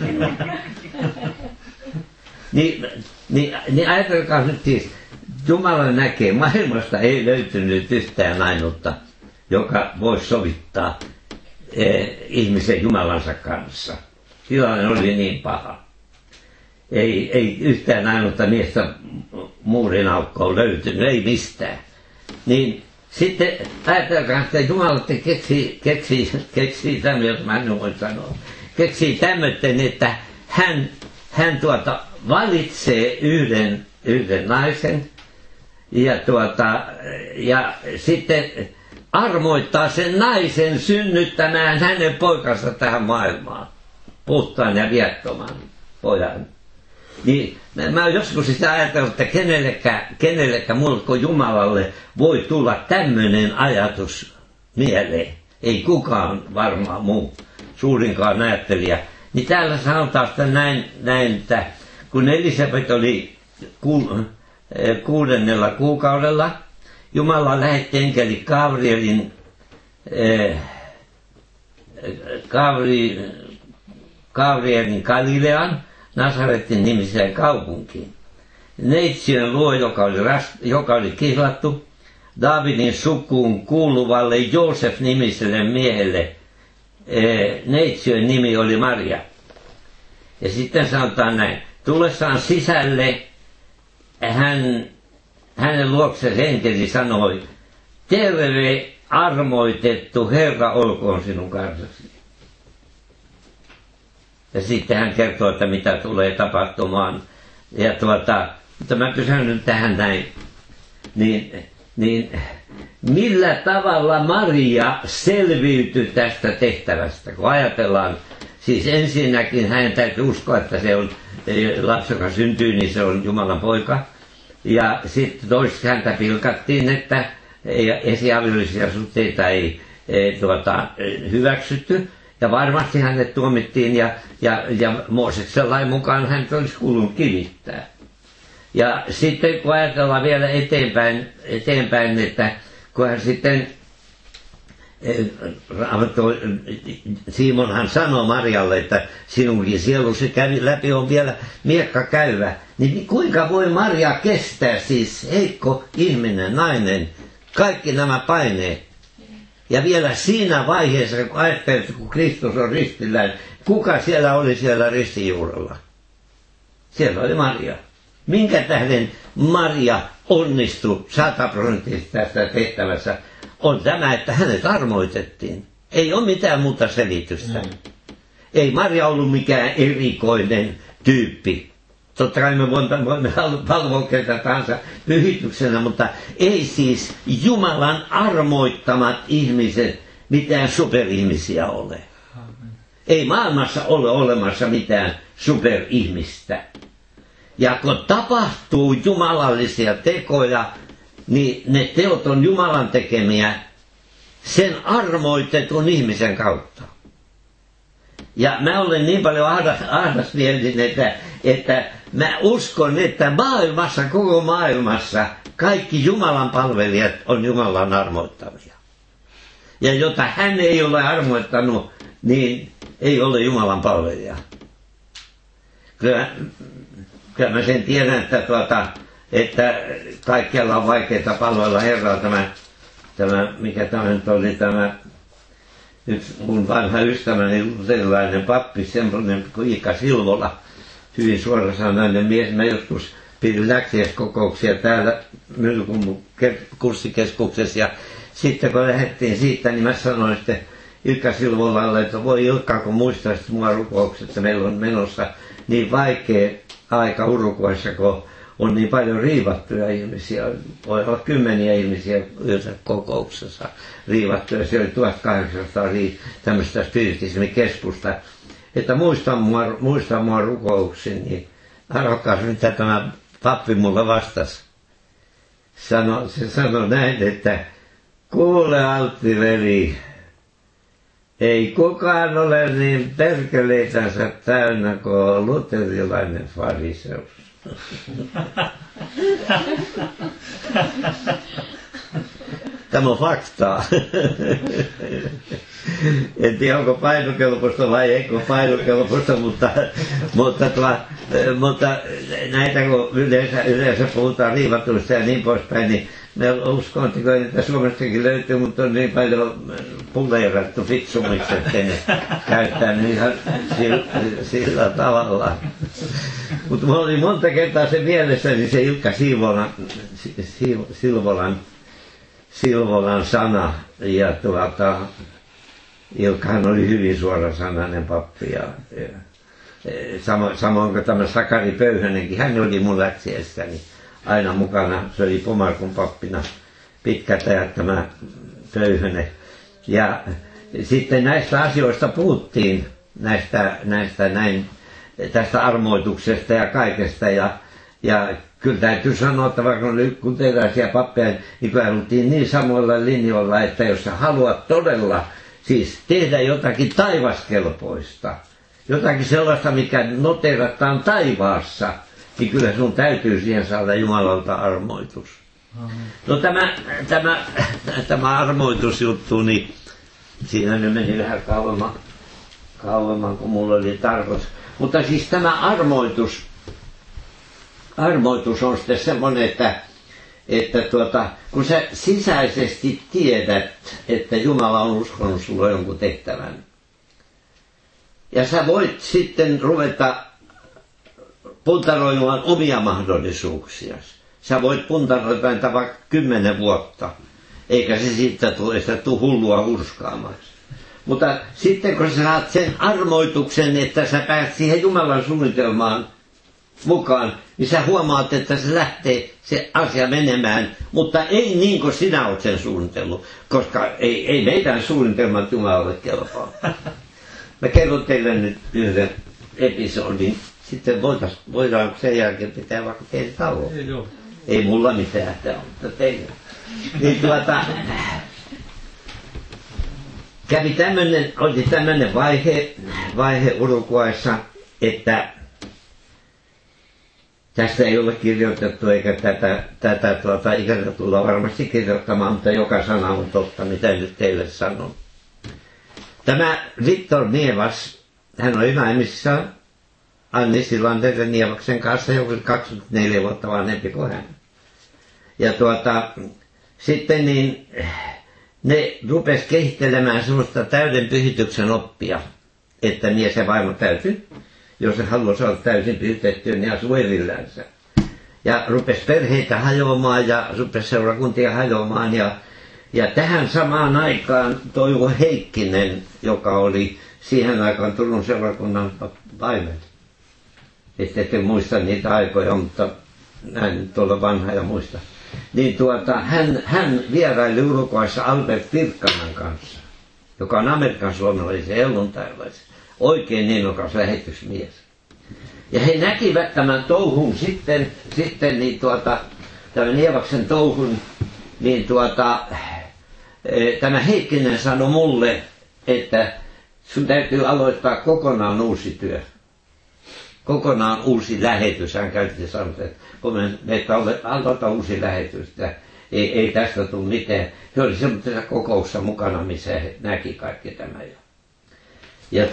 Niin ajatelkaa nyt siis, Jumala näkee, maailmasta ei löytynyt yhtään ainutta, joka voisi sovittaa ihmisen Jumalansa kanssa. Tilanne oli niin paha. Ei yhtään ainutta miestä muurin aukkoon löytynyt, ei mistään. Niin sitten ajatelkaa, että Jumala keksii tämmöinen, jos mä en voi sanoa, keksii tämmöinen, että hän valitsee yhden naisen ja sitten armoittaa sen naisen synnyttämään hänen poikansa tähän maailmaan, puhtaan ja viattoman pojan. Niin mä oon joskus sitä ajatellut, että kenellekään muulle kuin Jumalalle voi tulla tämmöinen ajatus mieleen. Ei kukaan varmaan muu, suurinkaan ajattelija. Niin täällä sanotaan sitä näin, että kun Elisabet oli 6. kuukaudella, Jumala lähetti enkeli Gabrielin Galilean, Nasaretin nimiseen kaupunkiin. Neitsyön luo, joka oli kihlattu, Daavidin sukuun kuuluvalle Joosef-nimiselle miehelle. Neitsyön nimi oli Maria. Ja sitten sanotaan näin, tullessaan sisälle hänen luoksensa enkeli sanoi, terve armoitettu Herra olkoon sinun kanssasi. Ja sitten hän kertoo, että mitä tulee tapahtumaan. Ja mutta mä kysyn tähän näin. Niin millä tavalla Maria selviytyi tästä tehtävästä? Kun ajatellaan, siis ensinnäkin hän täytyy uskoa, että se on lapsi, joka syntyy, niin se on Jumalan poika. Ja sitten toiseksi häntä pilkattiin, että esiavioliisia suhteita ei hyväksytty. Ja varmasti hänet tuomittiin ja Mooseksen lain mukaan hän olisi kuulunut kivittää. Ja sitten kun ajatellaan vielä eteenpäin että kun hän sitten, Simonhan sanoi Marialle, että sinunkin sielusi läpi on vielä miekka käyvä. Niin kuinka voi Maria kestää, siis heikko ihminen, nainen, kaikki nämä paineet? Ja vielä siinä vaiheessa, kun ajattelet, kun Kristus on ristillä, kuka siellä oli siellä ristijuurella? Siellä oli Maria. Minkä tähden Maria onnistui 100% tässä tehtävässä? On tämä, että hänet armoitettiin. Ei ole mitään muuta selitystä. Ei Maria ollut mikään erikoinen tyyppi. Totta kai me voimme valvoa ketä tahansa pyhityksenä, mutta ei siis Jumalan armoittamat ihmiset mitään superihmisiä ole. Ei maailmassa ole olemassa mitään superihmistä. Ja kun tapahtuu jumalallisia tekoja, niin ne teot on Jumalan tekemiä sen armoitetun ihmisen kautta. Ja mä olen niin paljon ahdasmielinen, että mä uskon, että maailmassa, koko maailmassa, kaikki Jumalan palvelijat on Jumalan armoittamia. Ja jota hän ei ole armoittanut, niin ei ole Jumalan palvelija. Kyllä mä sen tiedän, että kaikkialla on vaikeaa palvella Herraa. Mikä tämä nyt oli, tämä yksi mun vanha ystäväni, luterilainen pappi, semmoinen kuin Iika Silvola, hyvin suorasanainen mies. Mä joskus pidin läksiäiskokouksia täällä Myllykummun kurssikeskuksessa, ja sitten kun lähdettiin siitä, niin mä sanoin sitten Ilkka Silvolalle, että voi Ilkka, kun muistaisit mua rukouksesta, että meillä on menossa niin vaikea aika Uruguayssa, kun on niin paljon riivattuja ihmisiä, voi olla 10 ihmisiä yhdessä kokouksessa riivattuja, se oli 1800 tämmöistä spiritismikeskusta, että muista mua rukouksiin, niin arvokas mitä tämä pappi mulle vastasi. Se sanoi näin, että kuule Altti veli, ei kukaan ole niin perkeleitänsä täynnä kuin luterilainen fariseus. Tämä on faktaa. En tiedä, onko painokelpoista vai eikö painokelpoista, mutta näitä kun yleensä puhutaan riivatuista ja niin poispäin, niin me uskon, että Suomestakin löytyy, mutta on niin paljon puleerattu fiksumiksi, ettei ne käyttää niin ihan sillä tavalla. Mutta mulla oli monta kertaa se mielessäni se Ilkka Silvolan sana, ja Ilkkahan oli hyvin suorasanainen pappi, ja samoin kuin tämä Sakari Pöyhänenkin, hän oli mun läksiässäni aina mukana, se oli Pomarkun pappina, pitkät ajat tämä Pöyhänen. Ja sitten näistä asioista puhuttiin, tästä armoituksesta ja kaikesta, ja kyllä täytyy sanoa, että vaikka oli kunteilaisia pappeja, niin kyllä oltiin niin samoilla linjoilla, että jos sä haluat todella siis tehdä jotakin taivaskelpoista, jotakin sellaista, mikä noterataan taivaassa, niin kyllä sun täytyy siihen saada Jumalalta armoitus. No tämä armoitusjuttu, niin siinä ne meni vähän kauemman kuin mulla oli tarkoitus. Mutta siis tämä armoitus on sitten semmoinen, että kun sä sisäisesti tiedät, että Jumala on uskonut sulle jonkun tehtävän, ja sä voit sitten ruveta puntaroimaan omia mahdollisuuksia. Sä voit puntaroida vaikka 10 vuotta. eikä se siitä tule hullua hurskaamaksi. Mutta sitten kun sä saat sen armoituksen, että sä pääset siihen Jumalan suunnitelmaan mukaan, niin sä huomaat, että se lähtee se asia menemään, mutta ei niin kuin sinä olet sen suunnitellut, koska ei meidän suunnitelmat Jumalalle kelpaa. Mä kerron teille nyt yhden episodin, sitten voidaan sen jälkeen pitää vaikka teidän tauon. Ei mulla mitään, tämä on, mutta teille. Niin oli tämmöinen vaihe Uruguayssa, että tästä ei ole kirjoitettu eikä tätä ikävä tulla varmasti kirjoittamaan, mutta joka sana on totta, mitä nyt teille sanon. Tämä Victor Nievas, hän oli naimisissa Anni Silander Nievaksen kanssa, joka oli 24 vuotta vanhempi kuin hän. Ja sitten niin ne rupesi kehittelemään sellaista täyden pyhityksen oppia, että mies ja vaimo täytyy, jos se haluaisi olla täysin pyhitettyä, niin asuu erillänsä. Ja rupesi perheitä hajoamaan ja rupesi seurakuntia hajoamaan. Ja tähän samaan aikaan Toivo Heikkinen, joka oli siihen aikaan Turun seurakunnan paimen. Ette muista niitä aikoja, mutta näin tuolla vanha ja muista. Niin hän vieraili Uruguayssa Albert Pirkkanan kanssa, joka on Amerikan suomalaisen helluntailais, oikein innokas lähetysmies. Ja he näkivät tämän touhun sitten niin tämän Nievaksen touhun, niin tämä Heikkinen sanoi mulle, että sun täytyy aloittaa kokonaan uusi työ. Kokonaan uusi lähetys, hän käytti sanoa, että aloita uusi lähetys, että ei tästä tule mitään. He oli semmoisessa kokouksessa mukana, missä he näki kaikki tämä jo. Ja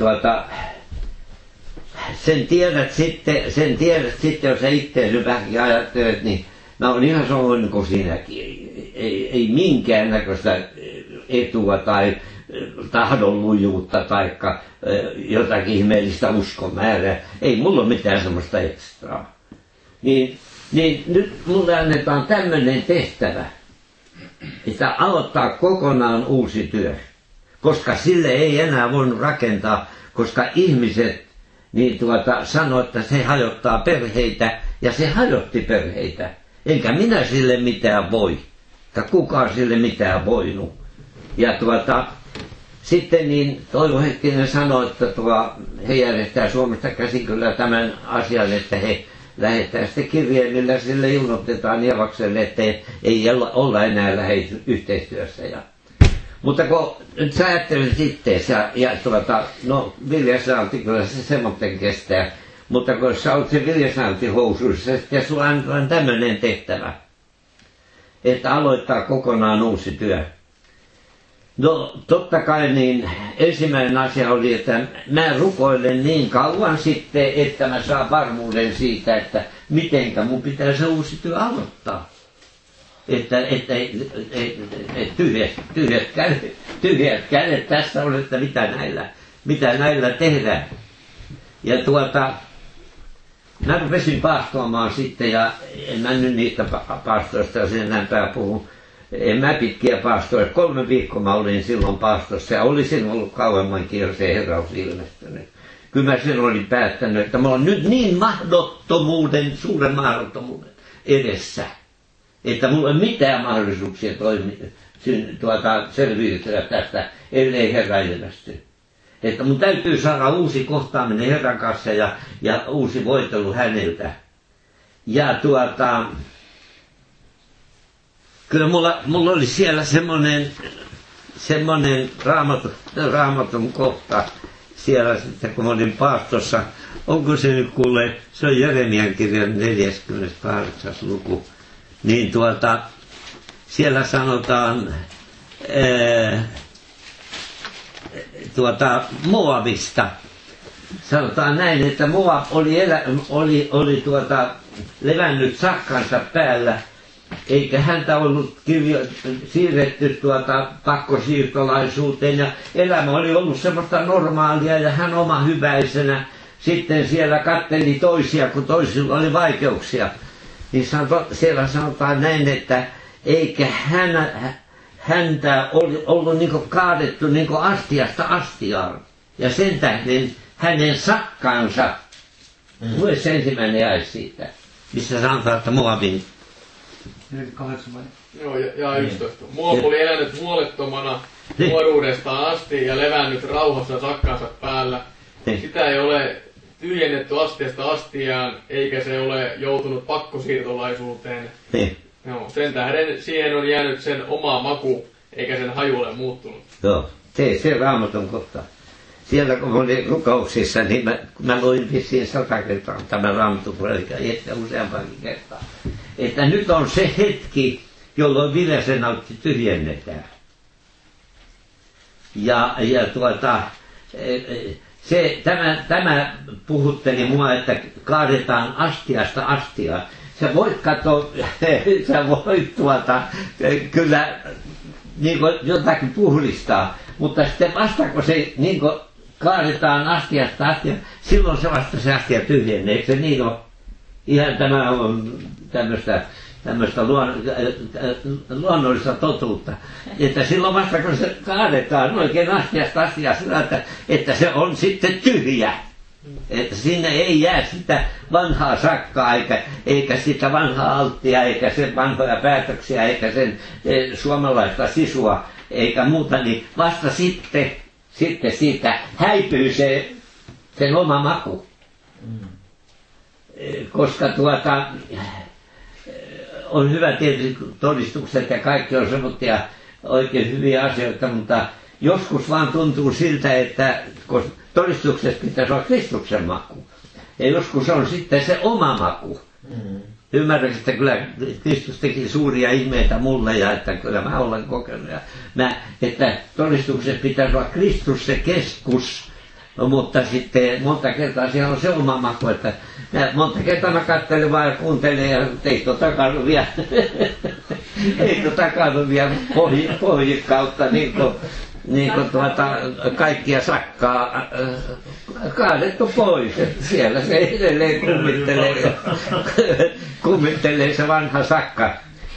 sen tiedät sitten, jos sä itseäsi vähänkin ajattelet, niin mä oon ihan samoin kuin sinäkin. Ei minkäännäköistä etua tai tahdonlujuutta tai jotakin ihmeellistä uskonmäärää. Ei mulla ole mitään semmoista ekstraa. Niin nyt mulle annetaan tämmöinen tehtävä, että aloittaa kokonaan uusi työ. Koska sille ei enää voinut rakentaa, koska ihmiset niin sanoi, että se hajottaa perheitä, ja se hajotti perheitä. Enkä minä sille mitään voi, tai kukaan sille mitään voinut. Ja sitten niin Toivo Heikkinen sanoi, että he järjestää Suomesta käsin kyllä tämän asian, että he lähettää sitten kirjeen, millä sille ilmoitetaan Nievakselle, että ei olla enää yhteistyössä. Mutta kun nyt sä ajattelet itteensä, ja no Viljasalti kyllä se semmoinen kestää, mutta kun sä oot se Viljasalti housuissa, ja sulla on tämmöinen tehtävä, että aloittaa kokonaan uusi työ. No totta kai niin ensimmäinen asia oli, että mä rukoilen niin kauan sitten, että mä saan varmuuden siitä, että mitenkä mun pitää se uusi työ aloittaa. Että tyhjät kädet tässä on, että mitä näillä tehdään. Ja mä rupesin paastoamaan sitten, ja en mä nyt niistä paastoista sen enempää puhu. En mä pitkiä paastoja. 3 viikkoa mä olin silloin paastossa, ja olisin ollut kauemmankin, jos ei Herra olisi ilmestynyt. Kyllä mä sen olin päättänyt, että mä oon nyt niin suuren mahdottomuuden edessä, että mulla ei ole mitään mahdollisuuksia selviytyä tästä, ellei Herra ilmesty. Että mun täytyy saada uusi kohtaaminen Herran kanssa ja uusi voitelu häneltä. Ja kyllä mulla oli siellä semmoinen raamatun kohta siellä sitten, kun mä olin paastossa. Onko se nyt kuule, se on Jeremian kirjan 48. luku. Niin siellä sanotaan Moabista. Sanotaan näin, että Moab oli levännyt sakkansa päällä, eikä häntä ollut siirretty pakkosiirtolaisuuteen, ja elämä oli ollut semmoista normaalia, ja hän oma hyväisenä sitten siellä katteli toisia, kun toisilla oli vaikeuksia. Niin siellä sanotaan näin, että eikä häntä oli ollut niin kuin kaadettu niin kuin astiasta astiaan. Ja sen tähden hänen sakkaansa, myös ensimmäinen jae siitä, missä sanotaan, että Moabin. 48 vai? Joo, ja 11. Moab oli elänyt huolettomana nuoruudestaan asti ja levännyt rauhassa sakkansa päällä. Sitä ei ole tyhjennetty astiasta astiaan, eikä se ole joutunut pakkosiirtolaisuuteen. No, sen tähden siihen on jäänyt sen oma maku, eikä sen haju ole muuttunut. Joo, se Raamatun kohta. Siellä kun olin rukouksissa, niin mä luin vissiin 100 kertaa tämän Raamatun predikan, että useampakin kertaa. Että nyt on se hetki, jolloin vilesenautti tyhjennetään. Tämä puhutteli mua, että kaadetaan astiasta astiaan. Sä voit katsoa, sä voit kyllä niin jotakin puhdistaa, mutta sitten vasta kun se niin kaadetaan astiasta astiaan, silloin se vasta se astia tyhjennee. Eikö se niin ole? Ihan tämä on tämmöistä luonnollista totuutta. Että silloin vasta kun se kaadetaan oikein astiasta astiaan, että se on sitten tyhjä. Että sinne ei jää sitä vanhaa sakkaa, eikä sitä vanhaa alttia, eikä sen vanhoja päätöksiä, eikä sen suomalaista sisua, eikä muuta, niin vasta sitten siitä häipyy sen oma maku. Koska on hyvä tietysti todistukset ja kaikki on semmoisia oikein hyviä asioita, mutta joskus vaan tuntuu siltä, että todistuksessa pitäisi olla Kristuksen maku. Ja joskus on sitten se oma maku. Ymmärrätkö, että kyllä Kristus teki suuria ihmeitä mulle ja että kyllä mä olen kokenut. Että todistuksessa pitäisi olla Kristus se keskus, mutta sitten monta kertaa siellä on se oma maku, että monta kertaa mä katselen vaan ja kuuntelen ja ei takannut vielä pohjin kautta niin kuin kaikkia sakkaa kaadettu pois. Siellä se edelleen kummittelee se vanha sakka.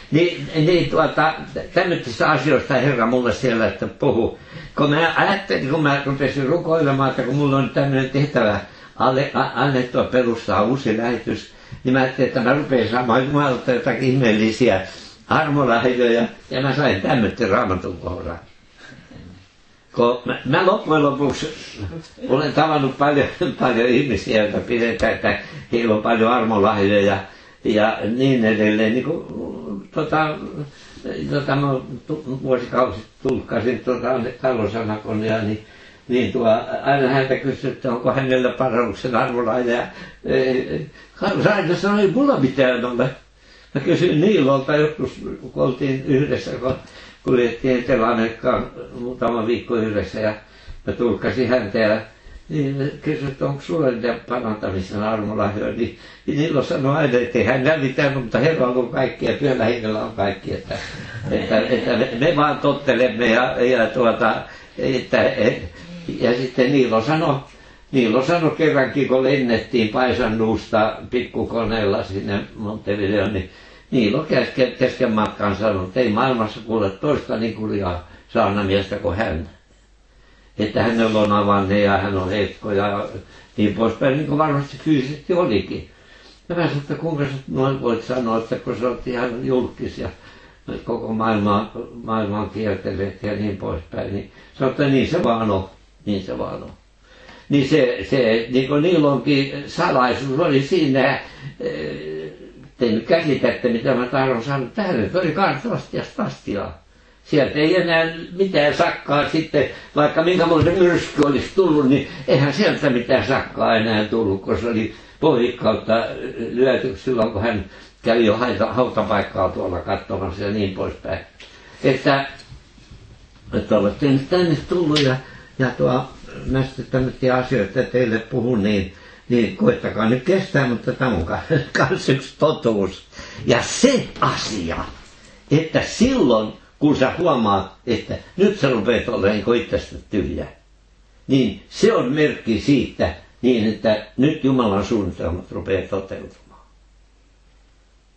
Tämmöisistä asioista Herra mulle siellä että puhuu. Kun mä ajattelin, kun mä rupesin rukoilemaan, että kun mulla on tämmöinen tehtävä annettua perustaa uusi lähetys, niin mä ajattelin, että mä rupesin saamaan Jumalalta jotakin ihmeellisiä armolahjoja, ja mä sain tämmöisen Raamatun kohdan. Kun mä loppujen lopuksi olen tavannut paljon ihmisiä, joita pidetään, että heillä on paljon armolahjoja ja niin edelleen. Niin kuin, mä vuosikausi tulkkasin talousanakonia, niin aina häntä kysyi, että onko hänellä parannuksen armolahja. Aina sanoi, ei mulla mitään ole. Mä kysyin Niilolta joskus, kun oltiin yhdessä, kun kuljettiin Etelä-Amerikkaan muutama viikko yhdessä ja mä tulkkasin häntä ja niin kysyin, että onko sulla niitä parantamisen armolahjoja. Niin Niilo sanoi aina, että ei hänellä mitään, mutta Herralla on kaikki ja Pyhällä Hengellä on kaikki. Että me vaan tottelemme ja sitten Niilo sanoi kerrankin, kun lennettiin Paisannuusta pikkukoneella sinne Montevideoon, niin Niilo kesken matkaan sanoi, että ei maailmassa kuule toista niin kurjaa saarnamiestä kuin hän. Että hänellä on avanne ja hän on heikko ja niin poispäin, niin kuin varmasti fyysisesti olikin. Ja mä sanoin, että kuinka sä noin voit sanoa, että kun sä oot ihan julkis ja koko maailman kiertelet ja niin poispäin, niin sanoin, että niin se vaan on. Niin se niin kuin Niilonkin salaisuus oli siinä, te nyt käsitätte, mitä mä tahdon sanoa, että hän oli kartalastiasta astiaa. Sieltä ei enää mitään sakkaa sitten, vaikka minkälainen myrsky olisi tullut, niin eihän sieltä mitään sakkaa enää tullut, kun se oli pohjikkautta lyöty silloin, kun hän kävi jo hautapaikkaa tuolla katsomassa ja niin poispäin. Että olette nyt tänne tullut ja mä sitten tämmöisiä asioita teille puhun, niin koittakaa nyt kestää, mutta tämä on myös yksi totuus. Ja se asia, että silloin, kun sä huomaat, että nyt sä rupeat olemaan itsestä tyhjä, niin se on merkki siitä, niin että nyt Jumalan suunnitelmat rupeaa toteutumaan.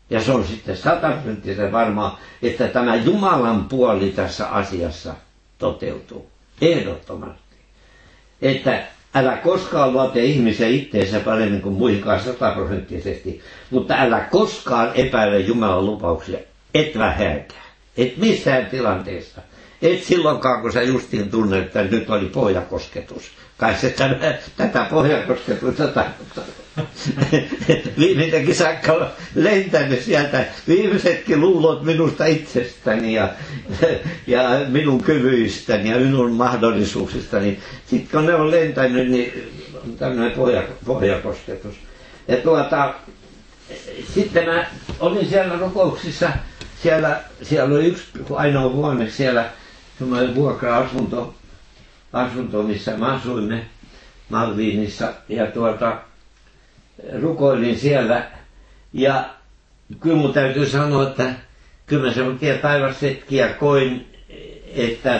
Ja se on sitten 100% varmaa, että tämä Jumalan puoli tässä asiassa toteutuu. Ehdottomasti. Että älä koskaan luote ihmisiä itteensä paremmin kuin muihinkaan 100%, mutta älä koskaan epäile Jumalan lupauksia, et vähääkään. Et missään tilanteessa. Et silloinkaan, kun sä justiin tunnet, että nyt oli pohjakosketus. Kai se tätä pohjakosketusta tarkoittaa. Viimeinenkin saakka lentänyt sieltä viimeisetkin luulot minusta itsestäni ja minun kyvyistäni ja minun mahdollisuuksistani. Sitten kun ne on lentänyt, niin on tämmöinen pohjakosketus. Ja sitten mä olin siellä rukouksissa, siellä oli yksi ainoa huone, siellä semmoinen vuokra-asunto, missä me asuimme Malviinissa ja rukoilin siellä ja kyllä mun täytyy sanoa, että kyllä mä semmoisia taivashetkiä koin, että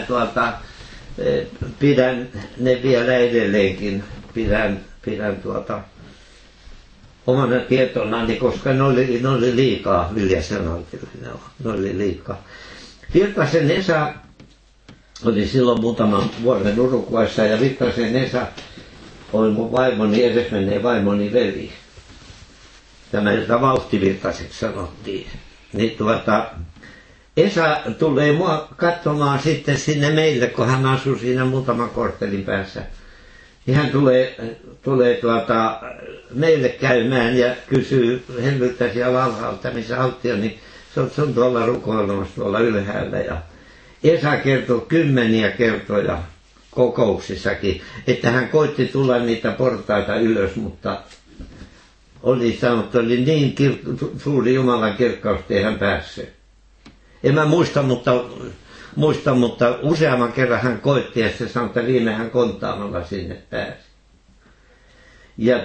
pidän ne vielä edelleenkin, pidän omana tietonani, koska ne oli liikaa, Vilja sanoi, ne oli liikaa. Virtasen Esa oli silloin muutaman vuoden Uruguayssa ja Virtasen Esa oli mun vaimoni, edesmenneen vaimoni veli. Tämä, jota Vauhti-Virtaseksi sanottiin. Niin Esa tulee mua katsomaan sitten sinne meille, kun hän asui siinä muutaman korttelin päässä. Niin hän tulee meille käymään ja kysyy helviltä siellä alhaalta, missä Altti on, niin se on tuolla rukoilemassa tuolla ylhäällä. Ja Esa kertoi 10 kertoja kokouksissakin, että hän koitti tulla niitä portaita ylös, mutta oli sanottu, oli niin suuri Jumalan kirkkaus, ettei hän päässyt. En mä muista, mutta useamman kerran hän koitti ja se sanoi, että viime hän kontaamalla sinne pääsi. Ja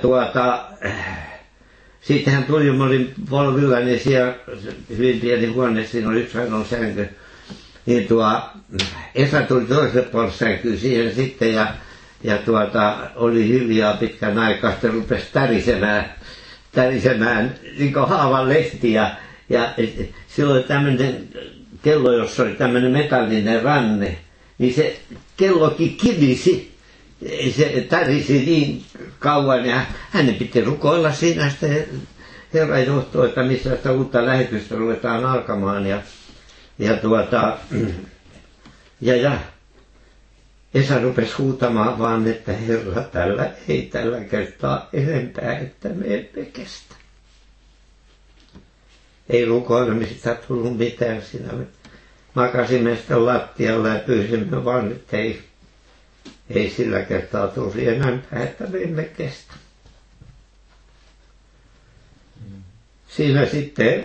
sitten hän tuli, mä olin polvilläni siellä hyvin pieni huone, siinä oli yksi ainoa sänky. Niin Esa tuli toiselle puolelle sänkyyn siihen sitten ja oli hiljaa pitkän aikaa, sitten rupesi tärisemään niin kuin haavan lehti ja silloin oli tämmöinen kello, jossa oli tämmöinen metallinen ranne, niin se kellokin kivisi, se tärisi niin kauan ja hänen piti rukoilla siinä sitten Herran johtoa, että missä sitä uutta lähetystä ruvetaan alkamaan ja Esa rupesi huutamaan vaan, että Herra, tällä kertaa enempää, että me emme kestä. Ei rukoilemista tullut mitään siinä. Makasimme sitten lattialla ja pyysimme vaan, että ei sillä kertaa tulisi enempää, että me emme kestä. Siinä sitten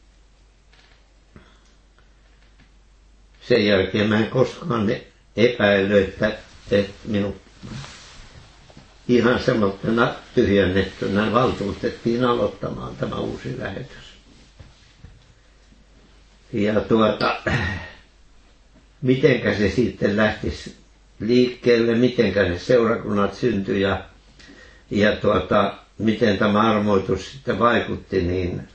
sen jälkeen mä en koskaan epäillyt, että minun ihan semmoisena tyhjennettynä valtuutettiin aloittamaan tämä uusi lähetys. Ja mitenkä se sitten lähtisi liikkeelle, mitenkä ne seurakunnat syntyi ja miten tämä armoitus sitten vaikutti, niin